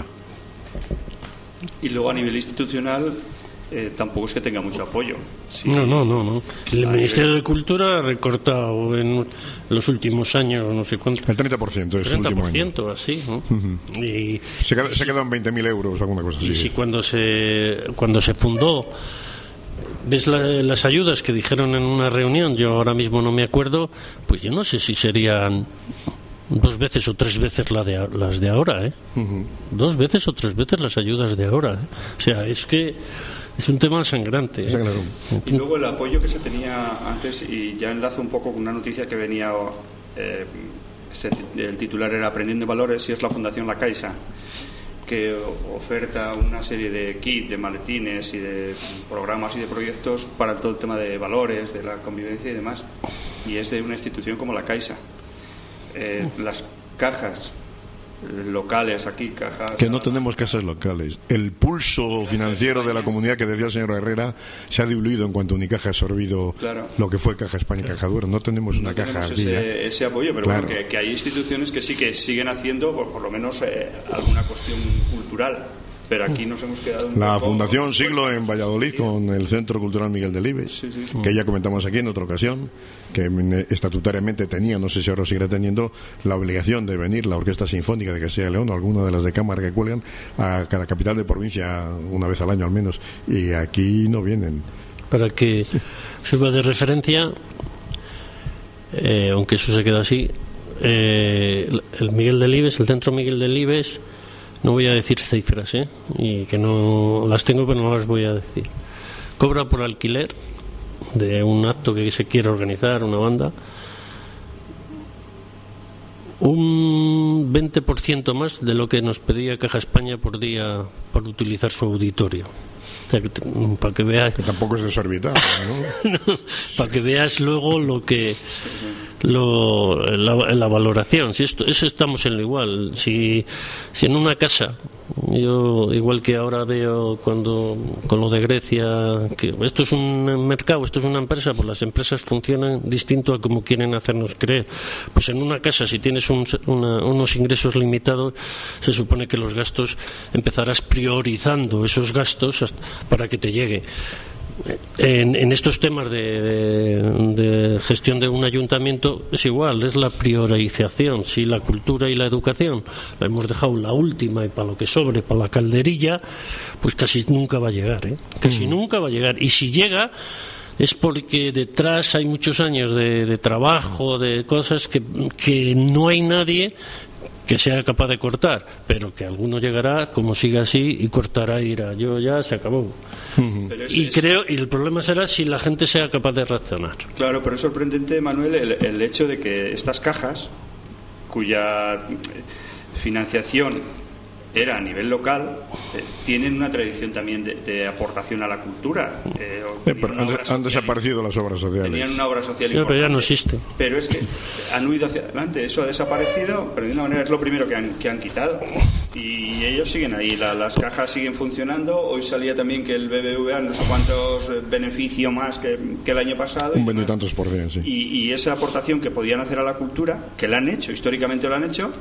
[SPEAKER 2] Y luego a nivel institucional tampoco es que tenga mucho apoyo. Sí.
[SPEAKER 3] No. El Ministerio de Cultura ha recortado en los últimos años, no sé cuánto.
[SPEAKER 1] El 30% es el último año.
[SPEAKER 3] 30%, así, ¿no?
[SPEAKER 1] Uh-huh.
[SPEAKER 3] Y
[SPEAKER 1] se quedan 20.000 euros, alguna cosa así.
[SPEAKER 3] Y si cuando se fundó, ves las ayudas que dijeron en una reunión, yo ahora mismo no me acuerdo, pues yo no sé si serían 2 veces o 3 veces las de ahora, ¿eh? Uh-huh. 2 veces o 3 veces las ayudas de ahora, ¿eh? O sea, es que es un tema sangrante, ¿eh?
[SPEAKER 1] Claro.
[SPEAKER 2] Y luego el apoyo que se tenía antes, y ya enlazo un poco con una noticia que venía, el titular era Aprendiendo Valores, y es la Fundación La Caixa, que oferta una serie de kits, de maletines y de programas y de proyectos para todo el tema de valores, de la convivencia y demás, y es de una institución como La Caixa. Las cajas locales aquí, cajas...
[SPEAKER 1] Que no tenemos casas locales. El pulso financiero de la comunidad que decía el señor Herrera se ha diluido en cuanto Unicaja ha absorbido lo que fue Caja España y Caja Dura. No tenemos una caja aquí.
[SPEAKER 2] Ese apoyo, pero claro. Bueno, que hay instituciones que sí que siguen haciendo por lo menos alguna cuestión cultural. Pero aquí nos hemos quedado
[SPEAKER 1] la Fundación Siglo en Valladolid con el Centro Cultural Miguel Delibes, que ya comentamos aquí en otra ocasión, que estatutariamente tenía, no sé si ahora seguirá teniendo, la obligación de venir la Orquesta Sinfónica de Castilla y León o alguna de las de cámara que cuelgan a cada capital de provincia una vez al año al menos, y aquí no vienen.
[SPEAKER 3] Para que sirva de referencia, aunque eso se queda así, el Miguel Delibes, el Centro Miguel Delibes, no voy a decir cifras, y que no las tengo, pero no las voy a decir. Cobra por alquiler de un acto que se quiere organizar, una banda, un 20% más de lo que nos pedía Caja España por día por utilizar su auditorio. O sea, para que veas,
[SPEAKER 1] que tampoco es desorbitado, ¿no?
[SPEAKER 3] No, para que veas luego la valoración. Si estamos en lo igual. Si en una casa, yo igual que ahora veo con lo de Grecia, que esto es un mercado, esto es una empresa, pues las empresas funcionan distinto a como quieren hacernos creer. Pues en una casa, si tienes unos ingresos limitados, se supone que los gastos empezarás priorizando esos gastos para que te llegue. En estos temas de gestión de un ayuntamiento es igual, es la priorización. Si la cultura y la educación la hemos dejado la última y para lo que sobre, para la calderilla, pues casi nunca va a llegar, nunca va a llegar. Y si llega es porque detrás hay muchos años de trabajo, de cosas que no hay nadie que sea capaz de cortar, pero que alguno llegará, como siga así, y cortará y dirá, yo ya se acabó. Y el problema será si la gente sea capaz de reaccionar.
[SPEAKER 2] Claro, pero es sorprendente, Manuel, el hecho de que estas cajas, cuya financiación era a nivel local, tienen una tradición también de aportación a la cultura.
[SPEAKER 1] Pero han desaparecido las obras sociales.
[SPEAKER 2] Tenían una obra social
[SPEAKER 3] importante, pero ya no existe.
[SPEAKER 2] Pero es que han huido hacia adelante. Eso ha desaparecido, pero de una manera es lo primero que han quitado. Y ellos siguen ahí. Las cajas siguen funcionando. Hoy salía también que el BBVA no sé cuántos beneficio más que el año pasado.
[SPEAKER 1] Un 20 y tantos %, sí.
[SPEAKER 2] Y esa aportación que podían hacer a la cultura, que la han hecho, históricamente lo han hecho,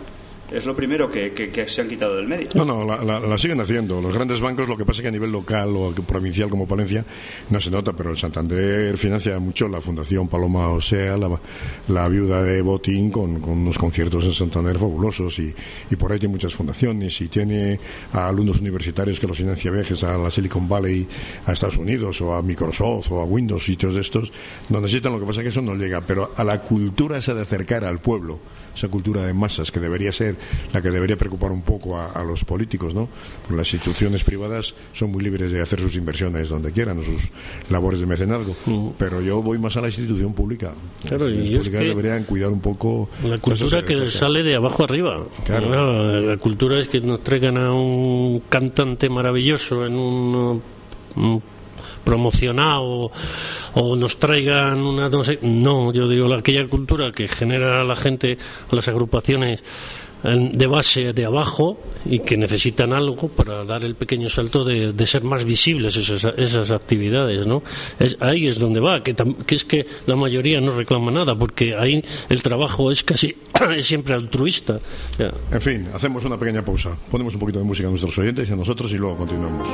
[SPEAKER 2] es lo primero que se han quitado del medio.
[SPEAKER 1] No, la siguen haciendo. Los grandes bancos, lo que pasa es que a nivel local o provincial como Palencia no se nota, pero el Santander financia mucho la Fundación Paloma Osea, la viuda de Botín, con unos conciertos en Santander fabulosos, y por ahí tiene muchas fundaciones, y tiene a alumnos universitarios que los financia viajes a la Silicon Valley, a Estados Unidos, o a Microsoft, o a Windows, sitios de estos, no necesitan. Lo que pasa es que eso no llega, pero a la cultura esa de acercar al pueblo, esa cultura de masas que debería ser la que debería preocupar un poco a los políticos, ¿no? Porque las instituciones privadas son muy libres de hacer sus inversiones donde quieran, o sus labores de mecenazgo, pero yo voy más a la institución pública.
[SPEAKER 3] Claro,
[SPEAKER 1] las públicas deberían cuidar un poco
[SPEAKER 3] la cultura que sale de abajo arriba. Claro. La cultura es que nos traigan a un cantante maravilloso en un promocionado, o nos traigan una, no, yo digo, aquella cultura que genera a la gente, a las agrupaciones de base, de abajo, y que necesitan algo para dar el pequeño salto de ser más visibles esas actividades, ¿no? Ahí es donde va, que es que la mayoría no reclama nada, porque ahí el trabajo es siempre altruista. Ya.
[SPEAKER 1] En fin, hacemos una pequeña pausa, ponemos un poquito de música a nuestros oyentes y a nosotros, y luego continuamos.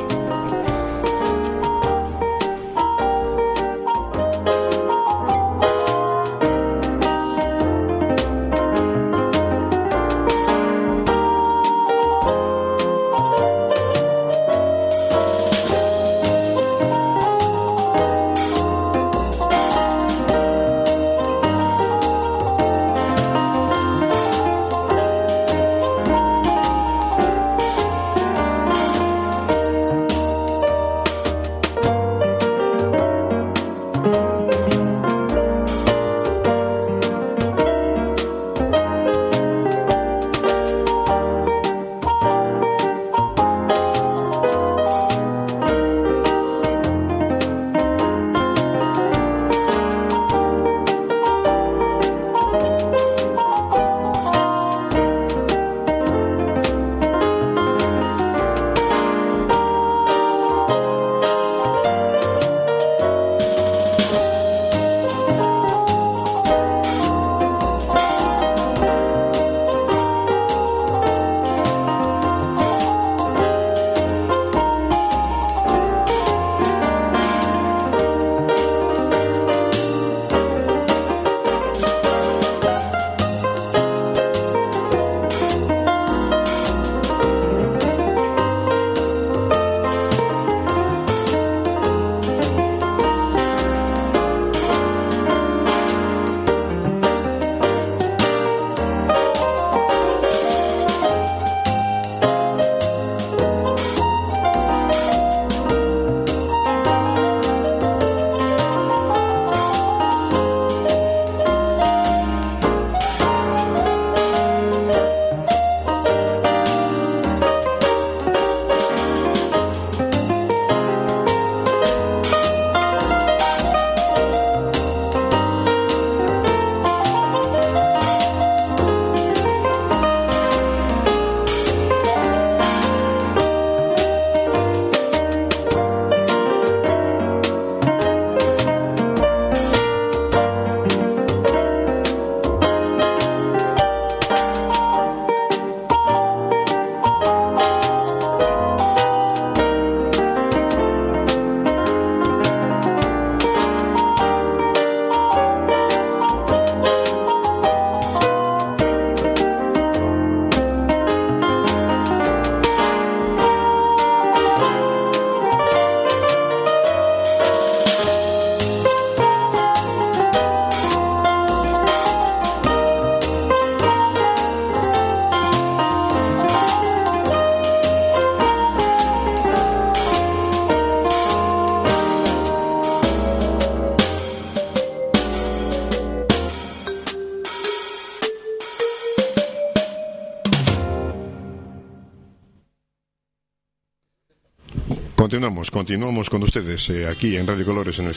[SPEAKER 1] Continuamos con ustedes aquí en Radio Colores en el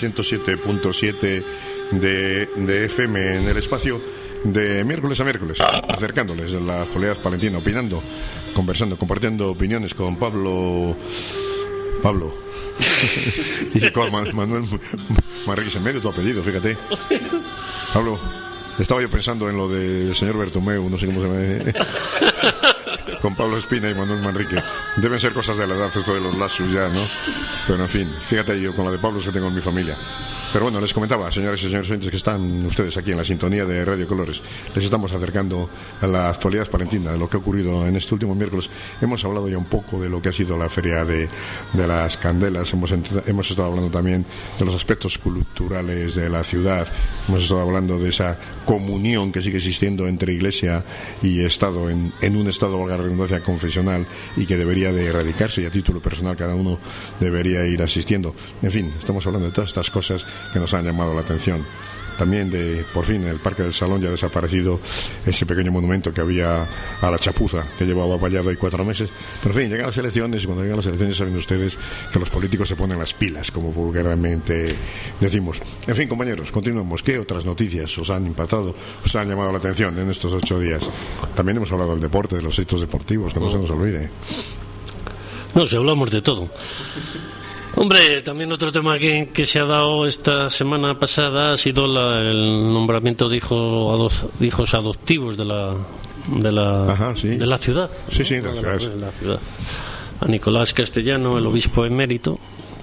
[SPEAKER 1] 107.7 de FM, en el espacio de miércoles a miércoles, acercándoles la actualidad palentina, opinando, conversando, compartiendo opiniones con Pablo y con Manuel Marqués, en medio tu apellido, fíjate. Pablo, Estaba yo pensando en lo del señor Bertomeu, no sé cómo se llama, con Pablo Espina y Manuel Manrique. Deben ser cosas de la edad esto de los lasus ya, ¿no? Pero en fin, fíjate yo con la de Pablo que tengo en mi familia. Pero bueno, les comentaba, señores y señores oyentes, que están ustedes aquí en la sintonía de Radio Colores. Les estamos acercando a la actualidad palentina, de lo que ha ocurrido en este último miércoles. Hemos hablado ya un poco de lo que ha sido la Feria de las Candelas. Hemos estado hablando también de los aspectos culturales de la ciudad. Hemos estado hablando de esa comunión que sigue existiendo entre Iglesia y Estado en un Estado, valga la redundancia, confesional, y que debería de erradicarse, y a título personal cada uno debería ir asistiendo. En fin, estamos hablando de todas estas cosas que nos han llamado la atención. También por fin, en el Parque del Salón ya ha desaparecido ese pequeño monumento que había a la chapuza, que llevaba vallado ahí 4 meses. Pero en fin, llegan las elecciones, y cuando llegan las elecciones saben ustedes que los políticos se ponen las pilas, como vulgarmente decimos. En fin, compañeros, continuemos. ¿Qué otras noticias os han impactado, os han llamado la atención en estos 8 días? También hemos hablado del deporte, de los hechos deportivos, que no se nos olvide.
[SPEAKER 3] No, si hablamos de todo. Hombre, también otro tema que se ha dado esta semana pasada ha sido el nombramiento de hijos adoptivos de la ciudad.
[SPEAKER 1] Sí, sí, de
[SPEAKER 3] la ciudad. A Nicolás Castellano, el obispo emérito.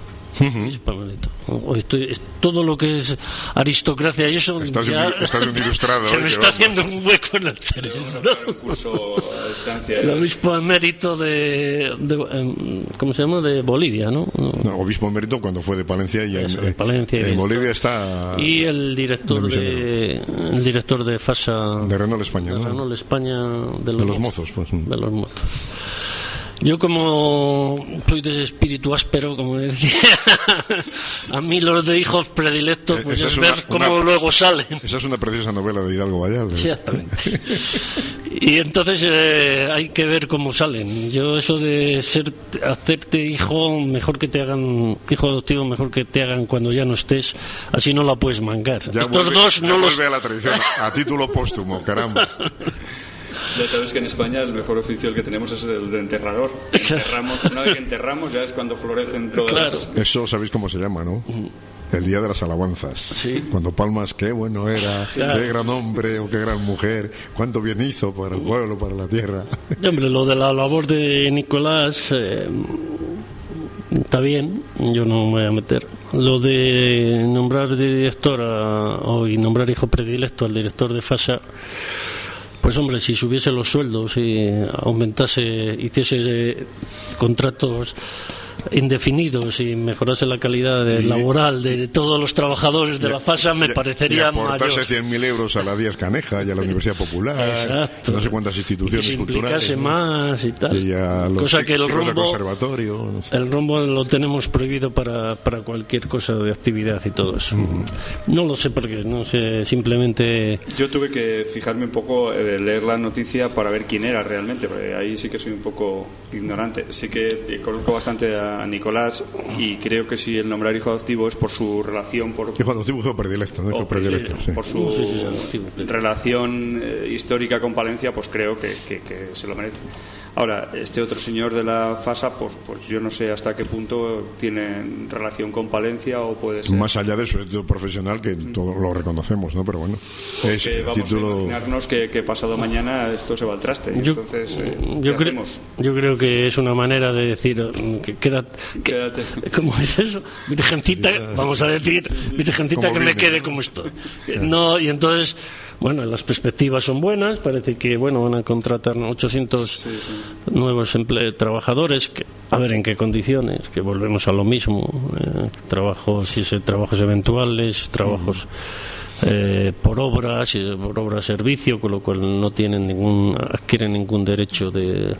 [SPEAKER 3] Todo lo que es aristocracia y eso
[SPEAKER 1] estás un ilustrado,
[SPEAKER 3] se me está haciendo un hueco en el cerebro. El obispo emérito ¿cómo se llama? De Bolivia, ¿no?
[SPEAKER 1] No, obispo emérito cuando fue de Palencia, y en Bolivia está.
[SPEAKER 3] Y el director de FASA
[SPEAKER 1] de Renault España,
[SPEAKER 3] ¿no? Renault España
[SPEAKER 1] de los mozos, pues.
[SPEAKER 3] De los mozos. Yo, como soy de espíritu áspero, como decía, a mí los de hijos predilectos, pues es ver cómo luego salen.
[SPEAKER 1] Esa es una preciosa novela de Hidalgo Vallar.
[SPEAKER 3] Exactamente. Y entonces hay que ver cómo salen. Yo eso de hacerte hijo, mejor que te hagan hijo adoptivo, mejor que te hagan cuando ya no estés, así no la puedes mangar.
[SPEAKER 1] Vuelve a la tradición, a título póstumo, caramba.
[SPEAKER 2] Ya sabes que en España el mejor oficio el que tenemos es el de enterrador. Una vez que enterramos ya es cuando florecen todas.
[SPEAKER 3] Claro.
[SPEAKER 1] Eso sabéis cómo se llama, ¿no? El día de las alabanzas.
[SPEAKER 3] Sí.
[SPEAKER 1] Cuando palmas, qué bueno era, claro. Qué gran hombre o qué gran mujer, cuánto bien hizo para el pueblo, para la tierra.
[SPEAKER 3] Hombre, lo de la labor de Nicolás está bien, yo no me voy a meter. Lo de nombrar directora y nombrar hijo predilecto al director de FASA, pues hombre, si subiese los sueldos y hiciese contratos indefinidos y mejorase la calidad laboral de todos los trabajadores de la FASA, me parecería mayor.
[SPEAKER 1] Y aportase 100.000 euros a la Díaz Caneja y a la Universidad Popular.
[SPEAKER 3] Exacto.
[SPEAKER 1] No sé cuántas instituciones culturales.
[SPEAKER 3] Se implicase más y tal.
[SPEAKER 1] Y a los
[SPEAKER 3] cosa que el
[SPEAKER 1] conservatorio. No sé.
[SPEAKER 3] El rombo lo tenemos prohibido para cualquier cosa de actividad y todo eso. No lo sé por qué, no sé, simplemente.
[SPEAKER 2] Yo tuve que fijarme un poco, leer la noticia para ver quién era realmente, porque ahí sí que soy un poco ignorante. Sí que conozco bastante a Nicolás, y creo que si el nombrar hijo adoptivo es por su relación
[SPEAKER 1] hijo adoptivo, hijo predilecto, ¿no? Hijo predilecto, sí.
[SPEAKER 2] Por su relación histórica con Palencia, pues creo que se lo merece. Ahora, este otro señor de la FASA, pues yo no sé hasta qué punto tiene relación con Palencia, o puede ser.
[SPEAKER 1] Más allá de su éxito profesional, que todos lo reconocemos, ¿no? Pero bueno,
[SPEAKER 2] vamos a imaginarnos que pasado mañana esto se va al traste. Entonces,
[SPEAKER 3] yo creo que es una manera de decir quédate. ¿Cómo es eso? Virgencita, vamos a decir, virgencita, que me quede como estoy. No, y entonces, bueno, las perspectivas son buenas, parece que van a contratar 800 nuevos trabajadores, a ver en qué condiciones, que volvemos a lo mismo, trabajos eventuales, trabajos por obras servicio, con lo cual no adquieren ningún derecho de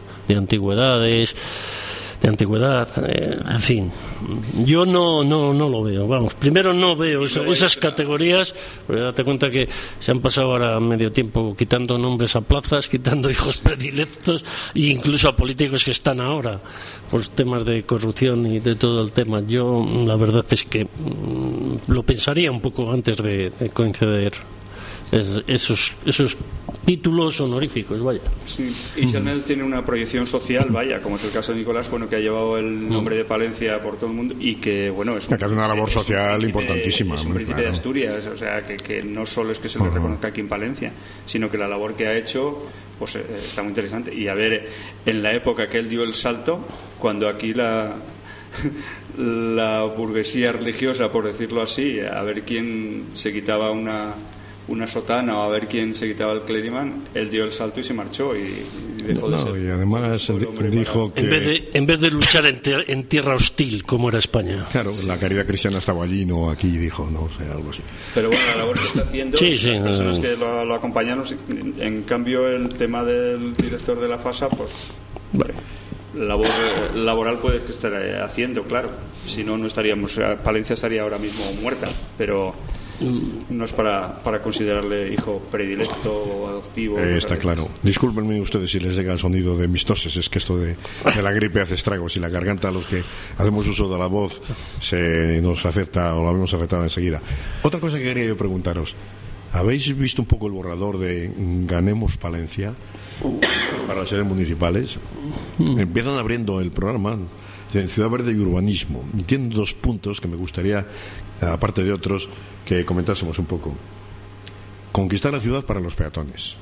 [SPEAKER 3] antigüedad, en fin, yo no lo veo. Vamos, primero no veo esas categorías, porque date cuenta que se han pasado ahora medio tiempo quitando nombres a plazas, quitando hijos predilectos, e incluso a políticos que están ahora por temas de corrupción y de todo el tema. Yo la verdad es que lo pensaría un poco antes de conceder esos títulos honoríficos, vaya.
[SPEAKER 2] Sí, y Chanel tiene una proyección social, vaya, como es el caso de Nicolás, bueno, que ha llevado el nombre de Palencia por todo el mundo y que, bueno, es
[SPEAKER 1] una labor social importantísima.
[SPEAKER 2] Es un príncipe de Asturias, o sea, que no solo es que se le reconozca aquí en Palencia, sino que la labor que ha hecho, pues está muy interesante. Y a ver, en la época que él dio el salto, cuando aquí la burguesía religiosa, por decirlo así, a ver quién se quitaba una sotana o a ver quién se quitaba el clériman, él dio el salto y se marchó y dejó de ser.
[SPEAKER 1] Y además él dijo que
[SPEAKER 3] en vez de luchar en tierra hostil como era España.
[SPEAKER 1] Claro, la caridad cristiana estaba allí, no aquí, dijo, no sé, algo así.
[SPEAKER 2] Pero bueno, la labor que está haciendo, las personas que lo acompañaron, en cambio el tema del director de la FASA, pues labor laboral puede que estar haciendo, claro, si no estaríamos, Palencia estaría ahora mismo muerta, pero no es para considerarle hijo predilecto o adoptivo.
[SPEAKER 1] Está claro. Discúlpenme ustedes si les llega el sonido de mis toses, es que esto de la gripe hace estragos y la garganta a los que hacemos uso de la voz se nos afecta o la hemos afectado enseguida. Otra cosa que quería yo preguntaros, ¿habéis visto un poco el borrador de Ganemos Palencia para las sedes municipales? Empiezan abriendo el programa en Ciudad Verde y Urbanismo y tienen 2 puntos que me gustaría, aparte de otros, que comentásemos un poco. Conquistar la ciudad para los peatones,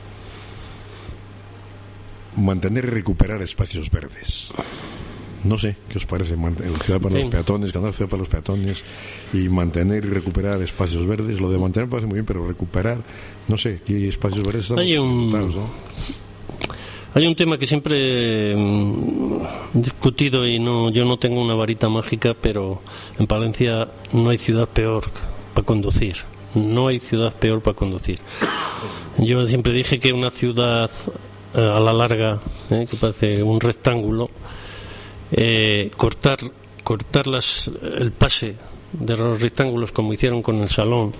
[SPEAKER 1] mantener y recuperar espacios verdes. No sé, ¿qué os parece? Ciudad para los peatones, ganar ciudad para los peatones y mantener y recuperar espacios verdes. Lo de mantener parece muy bien, pero recuperar, no sé, ¿qué espacios verdes estamos contados, ¿no?
[SPEAKER 3] Hay un tema que siempre he discutido y yo no tengo una varita mágica, pero en Palencia no hay ciudad peor para conducir. No hay ciudad peor para conducir. Yo siempre dije que una ciudad a la larga, que parece un rectángulo, cortar el pase de los rectángulos como hicieron con el Salón,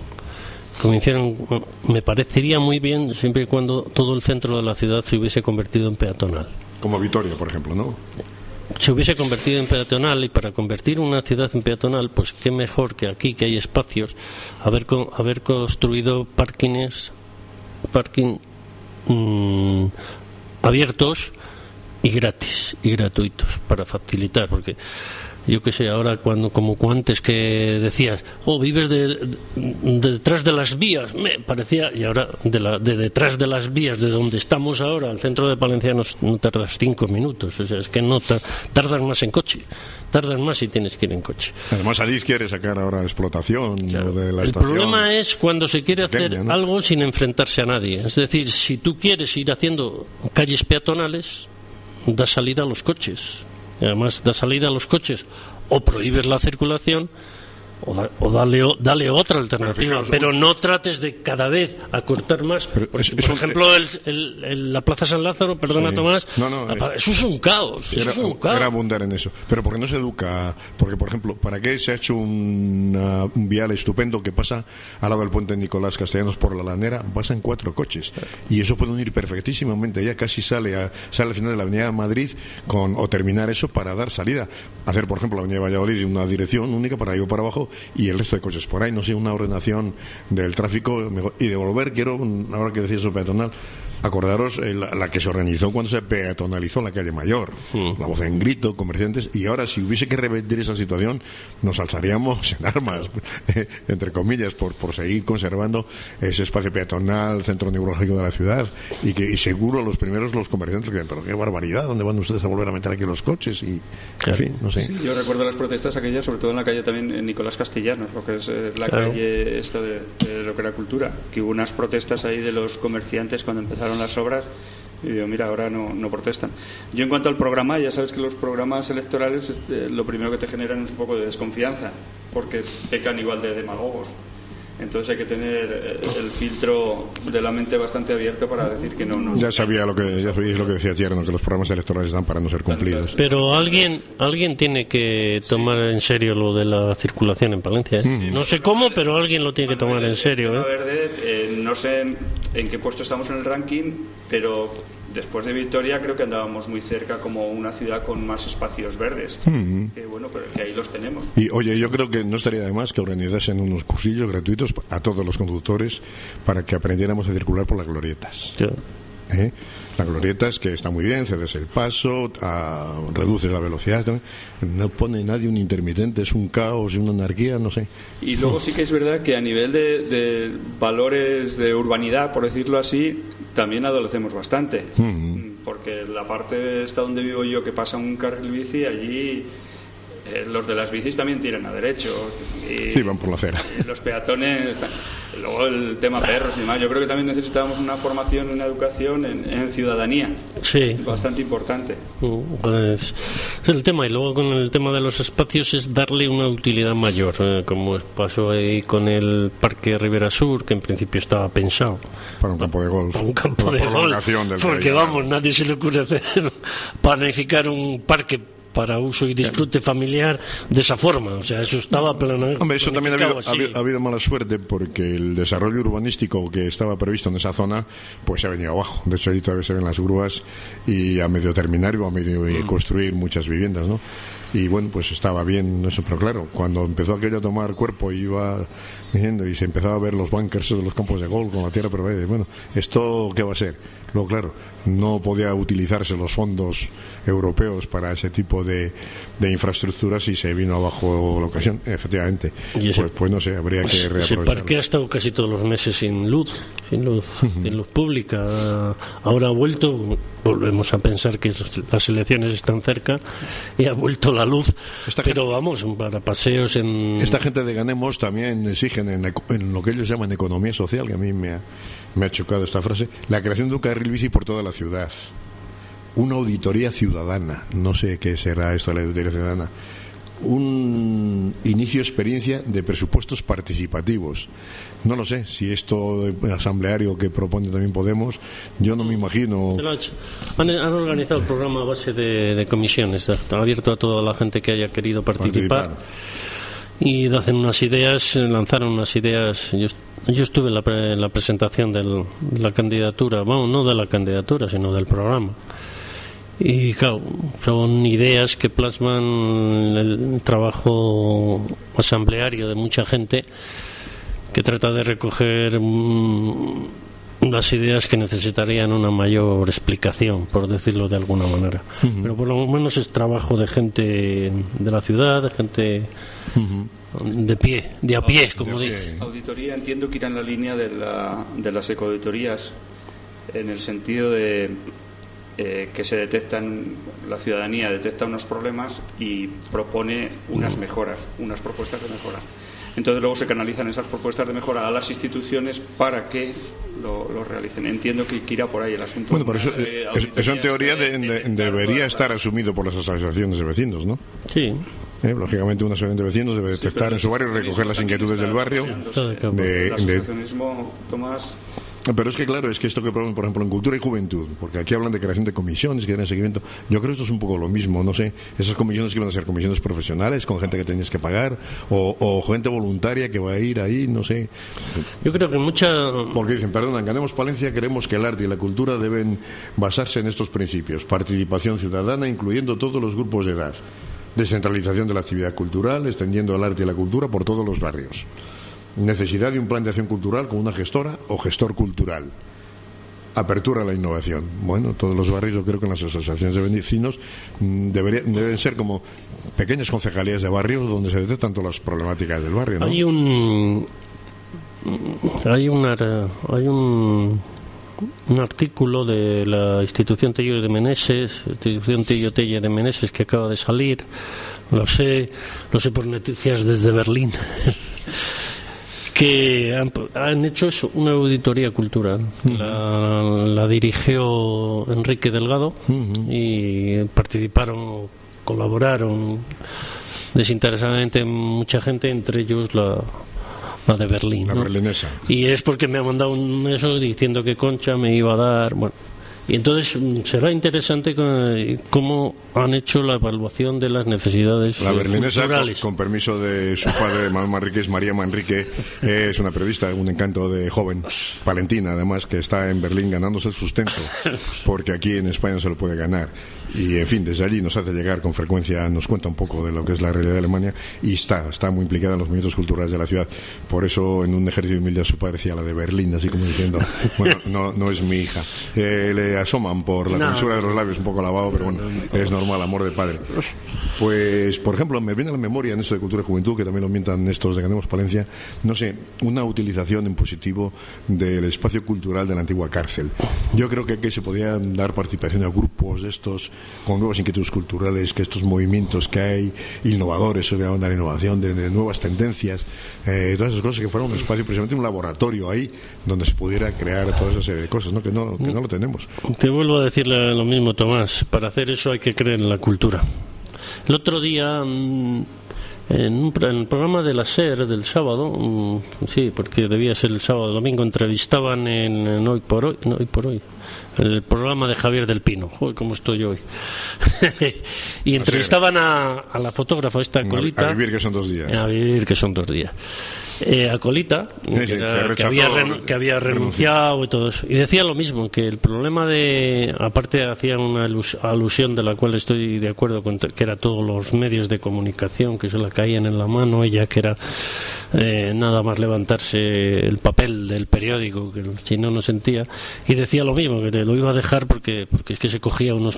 [SPEAKER 3] me parecería muy bien siempre y cuando todo el centro de la ciudad se hubiese convertido en peatonal. Como
[SPEAKER 1] Vitoria, por ejemplo, ¿no?
[SPEAKER 3] Se hubiese convertido en peatonal, y para convertir una ciudad en peatonal, pues qué mejor que aquí, que hay espacios, haber construido parking abiertos y gratis y gratuitos para facilitar, porque yo qué sé, ahora como antes que decías, vives de detrás de las vías, me parecía, y ahora de detrás de las vías de donde estamos ahora al centro de Palencia no tardas 5 minutos, o sea, es que no tardas más en coche, tardas más si tienes que ir en coche.
[SPEAKER 1] Además Adif quiere sacar ahora explotación, claro, de la
[SPEAKER 3] estación. El problema es cuando se quiere hacer algo sin enfrentarse a nadie, es decir, si tú quieres ir haciendo calles peatonales, da salida a los coches. Y además da salida a los coches, o prohíbes la circulación o dale otra alternativa, pero no trates de cada vez acortar más, porque, por ejemplo la Plaza San Lázaro, perdona, sí. Tomás, eso es un caos,
[SPEAKER 1] era abundar en eso, pero porque no se educa, porque por ejemplo, ¿para qué se ha hecho un vial estupendo que pasa al lado del puente Nicolás Castellanos por la Lanera? Pasan 4 coches y eso puede unir perfectísimamente, ya casi sale al final de la Avenida de Madrid o terminar eso para dar salida, hacer por ejemplo la Avenida de Valladolid una dirección única para arriba o para abajo y el resto de coches por ahí, no sé, una ordenación del tráfico y devolver, ahora que decía eso peatonal, acordaros la que se organizó cuando se peatonalizó la calle Mayor, la voz en grito, comerciantes, y ahora si hubiese que revertir esa situación nos alzaríamos en armas, entre comillas, por seguir conservando ese espacio peatonal, centro neurológico de la ciudad, y seguro los comerciantes que pero qué barbaridad, ¿dónde van ustedes a volver a meter aquí los coches? Y en fin, no sé.
[SPEAKER 2] Sí, yo recuerdo las protestas aquellas, sobre todo en la calle también Nicolás Castellanos, lo que es la calle esta de lo que era Cultura, que hubo unas protestas ahí de los comerciantes cuando empezaron las obras y digo, mira, ahora no protestan. Yo en cuanto al programa, ya sabes que los programas electorales lo primero que te generan es un poco de desconfianza, porque pecan igual de demagogos. Entonces hay que tener el filtro de la mente bastante abierto para decir que no.
[SPEAKER 1] Ya sabía lo que decía Tierno, que los programas electorales están para no ser cumplidos.
[SPEAKER 3] Pero alguien tiene que tomar en serio lo de la circulación en Palencia. No sé cómo, pero alguien lo tiene que tomar en serio.
[SPEAKER 2] Verde, no sé en qué puesto estamos en el ranking, pero después de Vitoria creo que andábamos muy cerca como una ciudad con más espacios verdes. Que bueno, pero que ahí los tenemos.
[SPEAKER 1] Y oye, yo creo que no estaría de más que organizasen unos cursillos gratuitos a todos los conductores para que aprendiéramos a circular por las glorietas.
[SPEAKER 3] Sí.
[SPEAKER 1] Las glorietas, que está muy bien, cedes el paso, reduces la velocidad, no pone nadie un intermitente, es un caos, una anarquía, no sé.
[SPEAKER 2] Y luego sí que es verdad que a nivel de valores de urbanidad, por decirlo así, también adolecemos bastante. Porque la parte esta donde vivo yo, que pasa un carril bici, allí los de las bicis también tiran a derecho.
[SPEAKER 1] Sí, van por la acera.
[SPEAKER 2] Los peatones, luego el tema perros y demás. Yo creo que también necesitamos una formación, una educación en ciudadanía.
[SPEAKER 3] Sí.
[SPEAKER 2] Bastante importante.
[SPEAKER 3] Pues el tema, y luego con el tema de los espacios, es darle una utilidad mayor, como pasó ahí con el Parque Ribera Sur, que en principio estaba pensado
[SPEAKER 1] para un campo de golf.
[SPEAKER 3] Para un campo de golf. Porque vamos, nadie se le ocurre hacer, planificar un parque para uso y disfrute familiar de esa forma. O sea, eso estaba planeado.
[SPEAKER 1] Hombre, eso también ha habido mala suerte, porque el desarrollo urbanístico que estaba previsto en esa zona pues se ha venido abajo. De hecho, ahí todavía se ven las grúas y a medio terminar o a medio construir muchas viviendas, ¿no? Y bueno, pues estaba bien eso, pero claro, cuando empezó aquello a tomar cuerpo y iba viniendo y se empezaba a ver los bunkers de los campos de golf con la tierra, pero bueno, ¿esto qué va a ser? Luego, claro, no podía utilizarse los fondos europeos para ese tipo de infraestructuras y se vino abajo la ocasión, efectivamente. Pues no sé, habría que reaprovecharlo.
[SPEAKER 3] Ese parque ha estado casi todos los meses sin luz pública. Ahora ha vuelto, volvemos a pensar que las elecciones están cerca y ha vuelto la luz, pero vamos, para paseos en...
[SPEAKER 1] Esta gente de Ganemos también exigen en lo que ellos llaman economía social, que a mí me ha chocado esta frase, la creación de un carril bici por toda la ciudad. Una auditoría ciudadana, no sé qué será esto de la auditoría ciudadana, un inicio experiencia de presupuestos participativos. No lo sé, si esto asambleario que propone también Podemos, yo no me imagino.
[SPEAKER 3] Han organizado el programa a base de comisiones, está abierto a toda la gente que haya querido participar. Y hacen unas ideas, lanzaron unas ideas. Yo estuve en la presentación de la candidatura, bueno, no de la candidatura, sino del programa. Y claro, son ideas que plasman el trabajo asambleario de mucha gente que trata de recoger las ideas que necesitarían una mayor explicación, por decirlo de alguna manera. Pero por lo menos es trabajo de gente de la ciudad, de gente de a pie, como dice.
[SPEAKER 2] Auditoría, entiendo que irá en la línea de las ecoauditorías, en el sentido de que se detectan, la ciudadanía detecta unos problemas y propone unas mejoras, unas propuestas de mejora. Entonces luego se canalizan esas propuestas de mejora a las instituciones para que lo realicen. Entiendo que irá por ahí el asunto.
[SPEAKER 1] Bueno, pero eso en teoría debería estar asumido por las asociaciones de vecinos, ¿no?
[SPEAKER 3] Sí.
[SPEAKER 1] Lógicamente una asociación de vecinos debe detectar en su barrio, recoger las inquietudes del barrio.
[SPEAKER 2] El asociacionismo, Tomás...
[SPEAKER 1] Pero es que claro, es que esto que proponen, por ejemplo, en Cultura y Juventud, porque aquí hablan de creación de comisiones que den seguimiento, yo creo que esto es un poco lo mismo, no sé, esas comisiones que van a ser comisiones profesionales con gente que tenías que pagar o gente voluntaria que va a ir ahí, no sé.
[SPEAKER 3] Yo creo que
[SPEAKER 1] porque dicen, perdón, en Ganemos Palencia queremos que el arte y la cultura deben basarse en estos principios: participación ciudadana incluyendo todos los grupos de edad, descentralización de la actividad cultural, extendiendo el arte y la cultura por todos los barrios, necesidad de un plan de acción cultural con una gestora o gestor cultural, apertura a la innovación. Bueno, todos los barrios, yo creo que en las asociaciones de vecinos deben ser como pequeñas concejalías de barrios donde se detectan todas las problemáticas del barrio, ¿no?
[SPEAKER 3] Hay un artículo de la institución Tello de Meneses, que acaba de salir, lo sé por noticias desde Berlín, que han hecho eso, una auditoría cultural. La dirigió Enrique Delgado y participaron, colaboraron desinteresadamente mucha gente, entre ellos la de Berlín,
[SPEAKER 1] la
[SPEAKER 3] ¿no?
[SPEAKER 1] berlinesa.
[SPEAKER 3] Y es porque me ha mandado eso diciendo que Concha me iba a dar, bueno, Y entonces será interesante cómo han hecho la evaluación de las necesidades
[SPEAKER 1] la berlinesa,
[SPEAKER 3] culturales.
[SPEAKER 1] Con permiso de su padre, Manuel Manrique, es María Manrique, es una periodista, un encanto de joven, palentina además, que está en Berlín ganándose el sustento, porque aquí en España se lo puede ganar. Y en fin, desde allí nos hace llegar con frecuencia, nos cuenta un poco de lo que es la realidad de Alemania, y está muy implicada en los movimientos culturales de la ciudad. Por eso, en un ejercicio de humildad, su padre decía la de Berlín, así como diciendo, bueno, no es mi hija. Le asoman por la tonsura de los labios un poco lavado, pero bueno, es normal, amor de padre. Pues, por ejemplo, me viene a la memoria en esto de cultura y juventud, que también lo mientan estos de Ganemos Palencia, no sé, una utilización en positivo del espacio cultural de la antigua cárcel. Yo creo que aquí se podían dar participación a grupos de estos con nuevas inquietudes culturales, que estos movimientos que hay innovadores sobre la innovación, de nuevas tendencias, todas esas cosas, que fuera un espacio, precisamente un laboratorio ahí donde se pudiera crear toda esa serie de cosas, ¿no? Que no lo tenemos.
[SPEAKER 3] Te vuelvo a decir lo mismo, Tomás. Para hacer eso hay que creer en la cultura. El otro día, en el programa de la SER del sábado, sí, porque debía ser el sábado o domingo, entrevistaban en Hoy por Hoy, el programa de Javier del Pino. Joder, cómo estoy yo hoy. Y entrevistaban a la fotógrafa esta Colita.
[SPEAKER 1] A vivir que son 2 días.
[SPEAKER 3] A vivir que son 2 días. A Colita, que había renunciado y todo eso. Y decía lo mismo, que el problema aparte hacía una alusión de la cual estoy de acuerdo, que era todos los medios de comunicación que se la caían en la mano, ella que era nada más levantarse el papel del periódico, que si no sentía, y decía lo mismo, que lo iba a dejar porque es que se cogía unos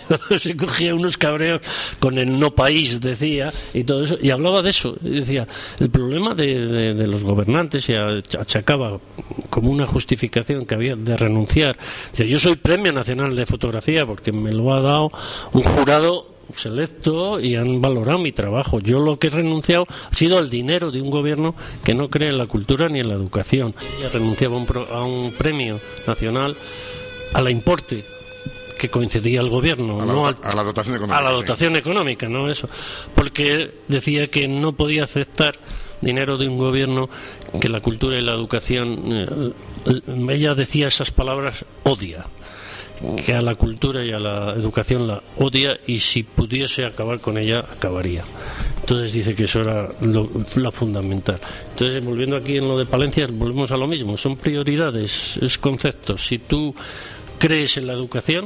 [SPEAKER 3] cabreos con el no país, decía, y todo eso, y hablaba de eso, y decía, el problema de los gobernantes, y achacaba como una justificación que había de renunciar. Decía, yo soy Premio Nacional de Fotografía porque me lo ha dado un jurado selecto y han valorado mi trabajo. Yo lo que he renunciado ha sido al dinero de un gobierno que no cree en la cultura ni en la educación. Ella renunciaba a un premio nacional a la importe que coincidía al gobierno,
[SPEAKER 1] a la dotación económica.
[SPEAKER 3] A la dotación económica, no eso. Porque decía que no podía aceptar dinero de un gobierno que la cultura y la educación, ella decía esas palabras, odia, que a la cultura y a la educación la odia, y si pudiese acabar con ella, acabaría. Entonces dice que eso era lo fundamental. Entonces, volviendo aquí en lo de Palencia, volvemos a lo mismo, son prioridades, es conceptos. Si tú crees en la educación,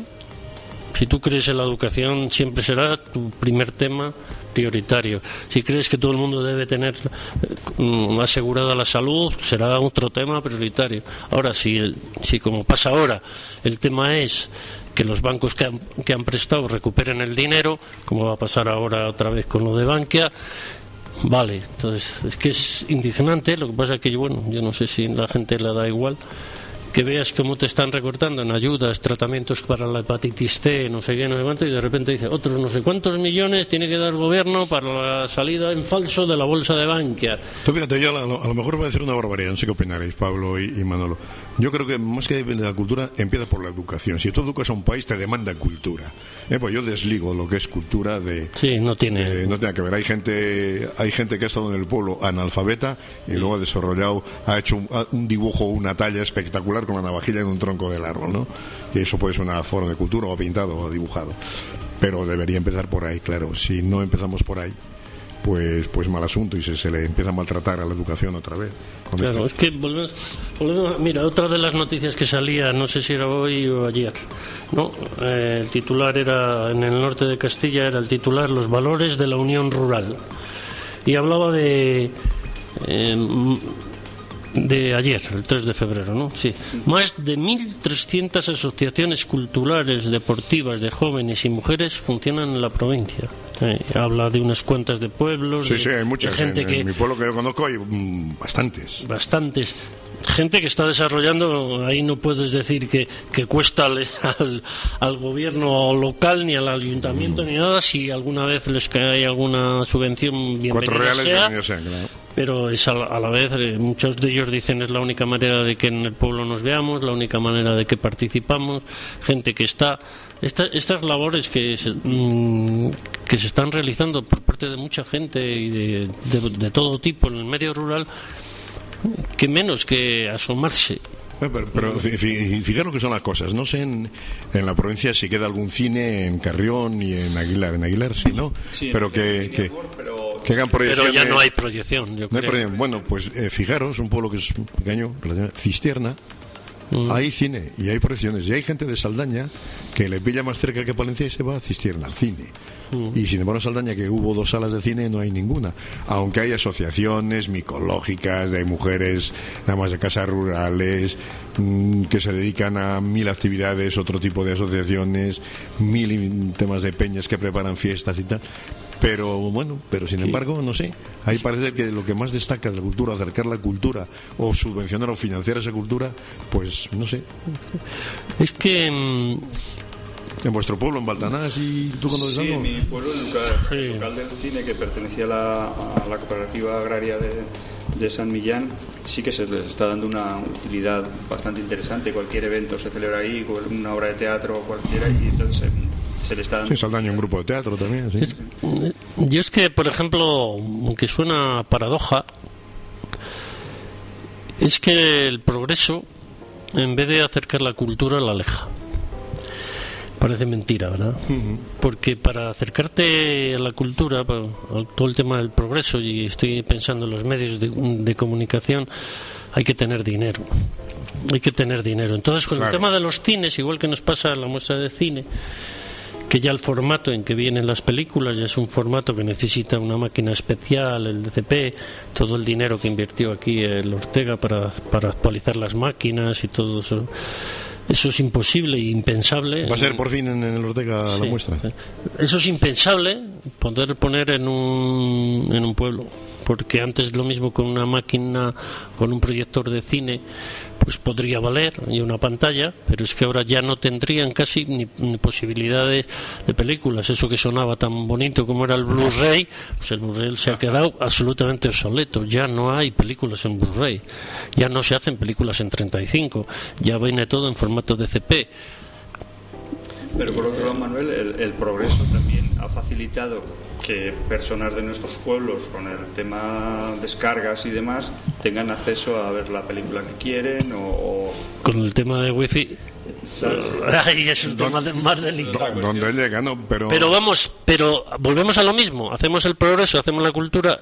[SPEAKER 3] siempre será tu primer tema prioritario. Si crees que todo el mundo debe tener asegurada la salud, será otro tema prioritario. Ahora, si como pasa ahora, el tema es que los bancos que han prestado recuperen el dinero, como va a pasar ahora otra vez con lo de Bankia, vale, entonces es que es indignante. Lo que pasa es que yo no sé si la gente le da igual que veas cómo te están recortando en ayudas, tratamientos para la hepatitis C, no sé qué, no sé cuánto, y de repente dice, otros no sé cuántos millones tiene que dar el gobierno para la salida en falso de la bolsa de Bankia.
[SPEAKER 1] Tú fíjate, yo a lo mejor voy a decir una barbaridad, no sé qué opinaréis, Pablo y Manolo. Yo creo que más que de la cultura, empieza por la educación. Si tú educas a un país, te demanda cultura. Pues yo desligo lo que es cultura de...
[SPEAKER 3] Sí, no tiene
[SPEAKER 1] que ver. Hay gente que ha estado en el pueblo analfabeta y luego ha desarrollado, ha hecho un dibujo, una talla espectacular con la navajilla en un tronco del árbol, ¿no? Y eso puede ser una forma de cultura, o pintado o dibujado. Pero debería empezar por ahí, claro. Si no empezamos por ahí, pues mal asunto, y se le empieza a maltratar a la educación otra vez.
[SPEAKER 3] Claro, es que volvemos, mira, otra de las noticias que salía, no sé si era hoy o ayer, ¿no? El titular era, en el norte de Castilla, era el titular, los valores de la unión rural, y hablaba de ayer, el 3 de febrero, ¿no? Sí. Más de 1.300 asociaciones culturales, deportivas, de jóvenes y mujeres funcionan en la provincia. Habla de unas cuantas de pueblos.
[SPEAKER 1] Sí, hay muchas. Gente en mi pueblo que yo conozco hay bastantes.
[SPEAKER 3] Gente que está desarrollando, ahí no puedes decir que cuesta al gobierno local ni al ayuntamiento ni nada, si alguna vez les cae alguna subvención, bienvenida sea,
[SPEAKER 1] claro.
[SPEAKER 3] Pero es a la vez, muchos de ellos dicen, es la única manera de que en el pueblo nos veamos, la única manera de que participamos, gente que está... Estas labores que se están realizando por parte de mucha gente y de todo tipo en el medio rural, que menos que asomarse
[SPEAKER 1] Pero fijaros que son las cosas. No sé en la provincia si queda algún cine en Carrión y en Aguilar. En Aguilar sí, ¿no?
[SPEAKER 2] Sí,
[SPEAKER 1] pero que hagan proyecciones.
[SPEAKER 3] Pero ya no hay proyección, yo creo.
[SPEAKER 1] Bueno, pues fijaros, un pueblo que es pequeño, Cistierna, hay cine y hay proyecciones. Y hay gente de Saldaña que le pilla más cerca que Palencia y se va a Cistierna, al cine. Y sin embargo en Saldaña, que hubo 2 salas de cine, no hay ninguna, aunque hay asociaciones micológicas, hay mujeres nada más de casas rurales que se dedican a 1000 actividades, otro tipo de asociaciones, 1000 temas de peñas que preparan fiestas y tal. Pero sin embargo, no sé, ahí parece que lo que más destaca de la cultura, acercar la cultura o subvencionar o financiar esa cultura, pues no sé.
[SPEAKER 3] Es que
[SPEAKER 1] en vuestro pueblo, en Baltanás, ¿y tú conoces algo?
[SPEAKER 2] Sí, en mi pueblo, el local del cine, que pertenecía a la cooperativa agraria de San Millán, sí que se les está dando una utilidad bastante interesante. Cualquier evento se celebra ahí, una obra de teatro o cualquiera, y entonces se le está dando...
[SPEAKER 1] Sí, Saldaña, un grupo de teatro también, sí.
[SPEAKER 3] Yo es que, por ejemplo, aunque suena paradoja, es que el progreso, en vez de acercar la cultura, la aleja. Parece mentira, ¿verdad? Porque para acercarte a la cultura, a todo el tema del progreso, y estoy pensando en los medios de comunicación, hay que tener dinero. Entonces, con el tema de los cines, igual que nos pasa en la muestra de cine, que ya el formato en que vienen las películas ya es un formato que necesita una máquina especial, el DCP, todo el dinero que invirtió aquí el Ortega para actualizar las máquinas y todo eso. Eso es imposible e impensable.
[SPEAKER 1] ¿Va a ser por fin en el Ortega la muestra?
[SPEAKER 3] Eso es impensable poder poner en un pueblo, porque antes lo mismo con una máquina, con un proyector de cine, pues podría valer, y una pantalla, pero es que ahora ya no tendrían casi ni posibilidades de películas. Eso que sonaba tan bonito como era el Blu-ray, pues el Blu-ray se ha quedado absolutamente obsoleto. Ya no hay películas en Blu-ray, ya no se hacen películas en 35, ya viene todo en formato DCP.
[SPEAKER 2] Pero por otro lado, Manuel, el progreso también ha facilitado que personas de nuestros pueblos, con el tema descargas y demás, tengan acceso a ver la película que quieren o...
[SPEAKER 3] Con el tema de wifi... Ahí es un tema más delicado.
[SPEAKER 1] Donde llega, ¿no? Pero
[SPEAKER 3] volvemos a lo mismo. Hacemos el progreso, hacemos la cultura...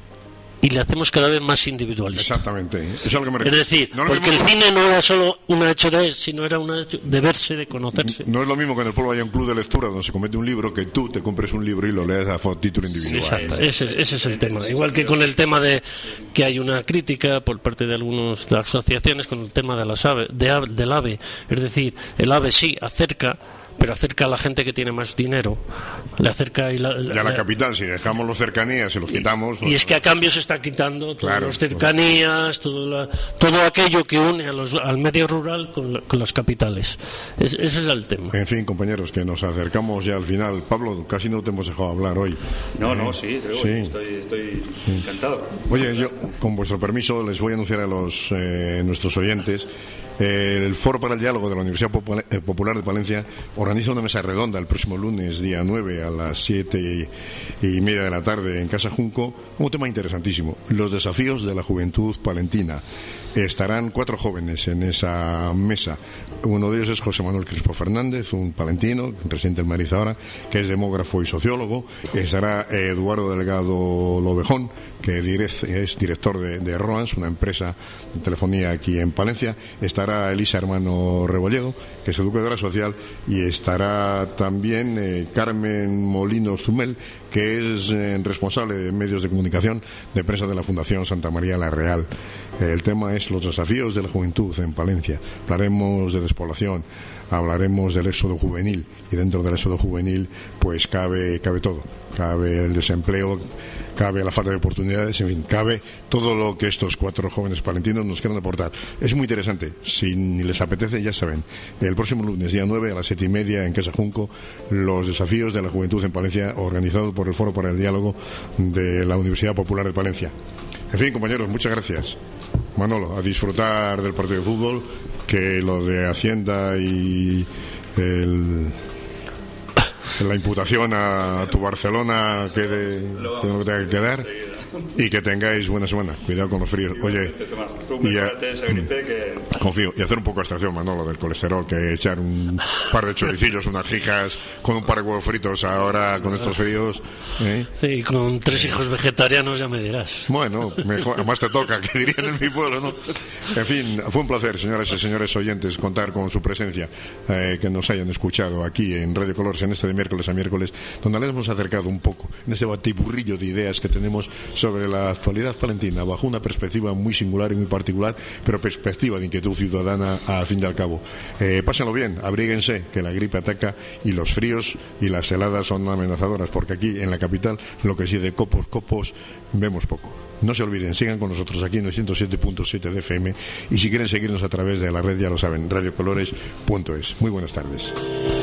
[SPEAKER 3] y le hacemos cada vez más individualista.
[SPEAKER 1] Exactamente, eso es lo que me refiero.
[SPEAKER 3] Es decir, no porque el cine no era solo un hecho de sino era un hecho de verse, de conocerse.
[SPEAKER 1] No es lo mismo que en el pueblo haya un club de lectura donde se comete un libro, que tú te compres un libro y lo leas a título individual.
[SPEAKER 3] Exacto, ese es el tema. Igual que con el tema de que hay una crítica por parte de algunas asociaciones con el tema del AVE. Es decir, el AVE sí acerca, pero acerca a la gente que tiene más dinero, le acerca y a
[SPEAKER 1] la capital. Si dejamos los cercanías y los quitamos,
[SPEAKER 3] y es que a cambio se está quitando todas las cercanías, todo aquello que une al medio rural con las capitales. Ese es el tema.
[SPEAKER 1] En fin, compañeros, que nos acercamos ya al final. Pablo, casi no te hemos dejado hablar hoy.
[SPEAKER 2] Sí, estoy encantado.
[SPEAKER 1] Oye, yo, con vuestro permiso, les voy a anunciar a nuestros oyentes. El Foro para el Diálogo de la Universidad Popular de Palencia organiza una mesa redonda el próximo lunes, día 9, a las 7:30 de la tarde en Casa Junco. Un tema interesantísimo: los desafíos de la juventud palentina. Estarán 4 jóvenes en esa mesa. Uno de ellos es José Manuel Crespo Fernández, un palentino, residente en Madrid ahora, que es demógrafo y sociólogo. Estará Eduardo Delgado Lobejón, que es director de Roans, una empresa de telefonía aquí en Palencia. Estará Elisa Hermano Rebolledo, que es educadora social, y estará también Carmen Molino Zumel, que es responsable de medios de comunicación de prensa de la Fundación Santa María la Real. El tema es los desafíos de la juventud en Palencia. Hablaremos de despoblación, hablaremos del éxodo juvenil, y dentro del éxodo juvenil pues cabe todo. Cabe el desempleo, cabe la falta de oportunidades, en fin, cabe todo lo que estos 4 jóvenes palentinos nos quieran aportar. Es muy interesante. Si les apetece, ya saben, el próximo lunes, día 9, a las 7:30 en Casa Junco, los desafíos de la juventud en Palencia, organizado por el Foro para el Diálogo de la Universidad Popular de Palencia. En fin, compañeros, muchas gracias. Manolo, a disfrutar del partido de fútbol, que lo de Hacienda y la imputación a tu Barcelona quede lo que tenga que quedar. y que tengáis buena semana. Cuidado con los fríos. Oye, confío. Y hacer un poco de extracción, Manolo, del colesterol, que echar un par de choricillos, unas jijas, con un par de huevos fritos ahora con estos fríos.
[SPEAKER 3] Y con 3 hijos vegetarianos ya me dirás.
[SPEAKER 1] Bueno, mejor, además te toca, que dirían en mi pueblo, ¿no? En fin, fue un placer, señoras y señores oyentes, contar con su presencia, que nos hayan escuchado aquí en Radio Colores, en este de miércoles a miércoles, donde les hemos acercado un poco en ese batiburrillo de ideas que tenemos sobre la actualidad palentina, bajo una perspectiva muy singular y muy particular, pero perspectiva de inquietud ciudadana al fin y al cabo. Pásenlo bien, abríguense, que la gripe ataca y los fríos y las heladas son amenazadoras, porque aquí en la capital lo que sí de copos vemos poco. No se olviden, sigan con nosotros aquí en el 107.7 de FM, y si quieren seguirnos a través de la red ya lo saben, radiocolores.es. Muy buenas tardes.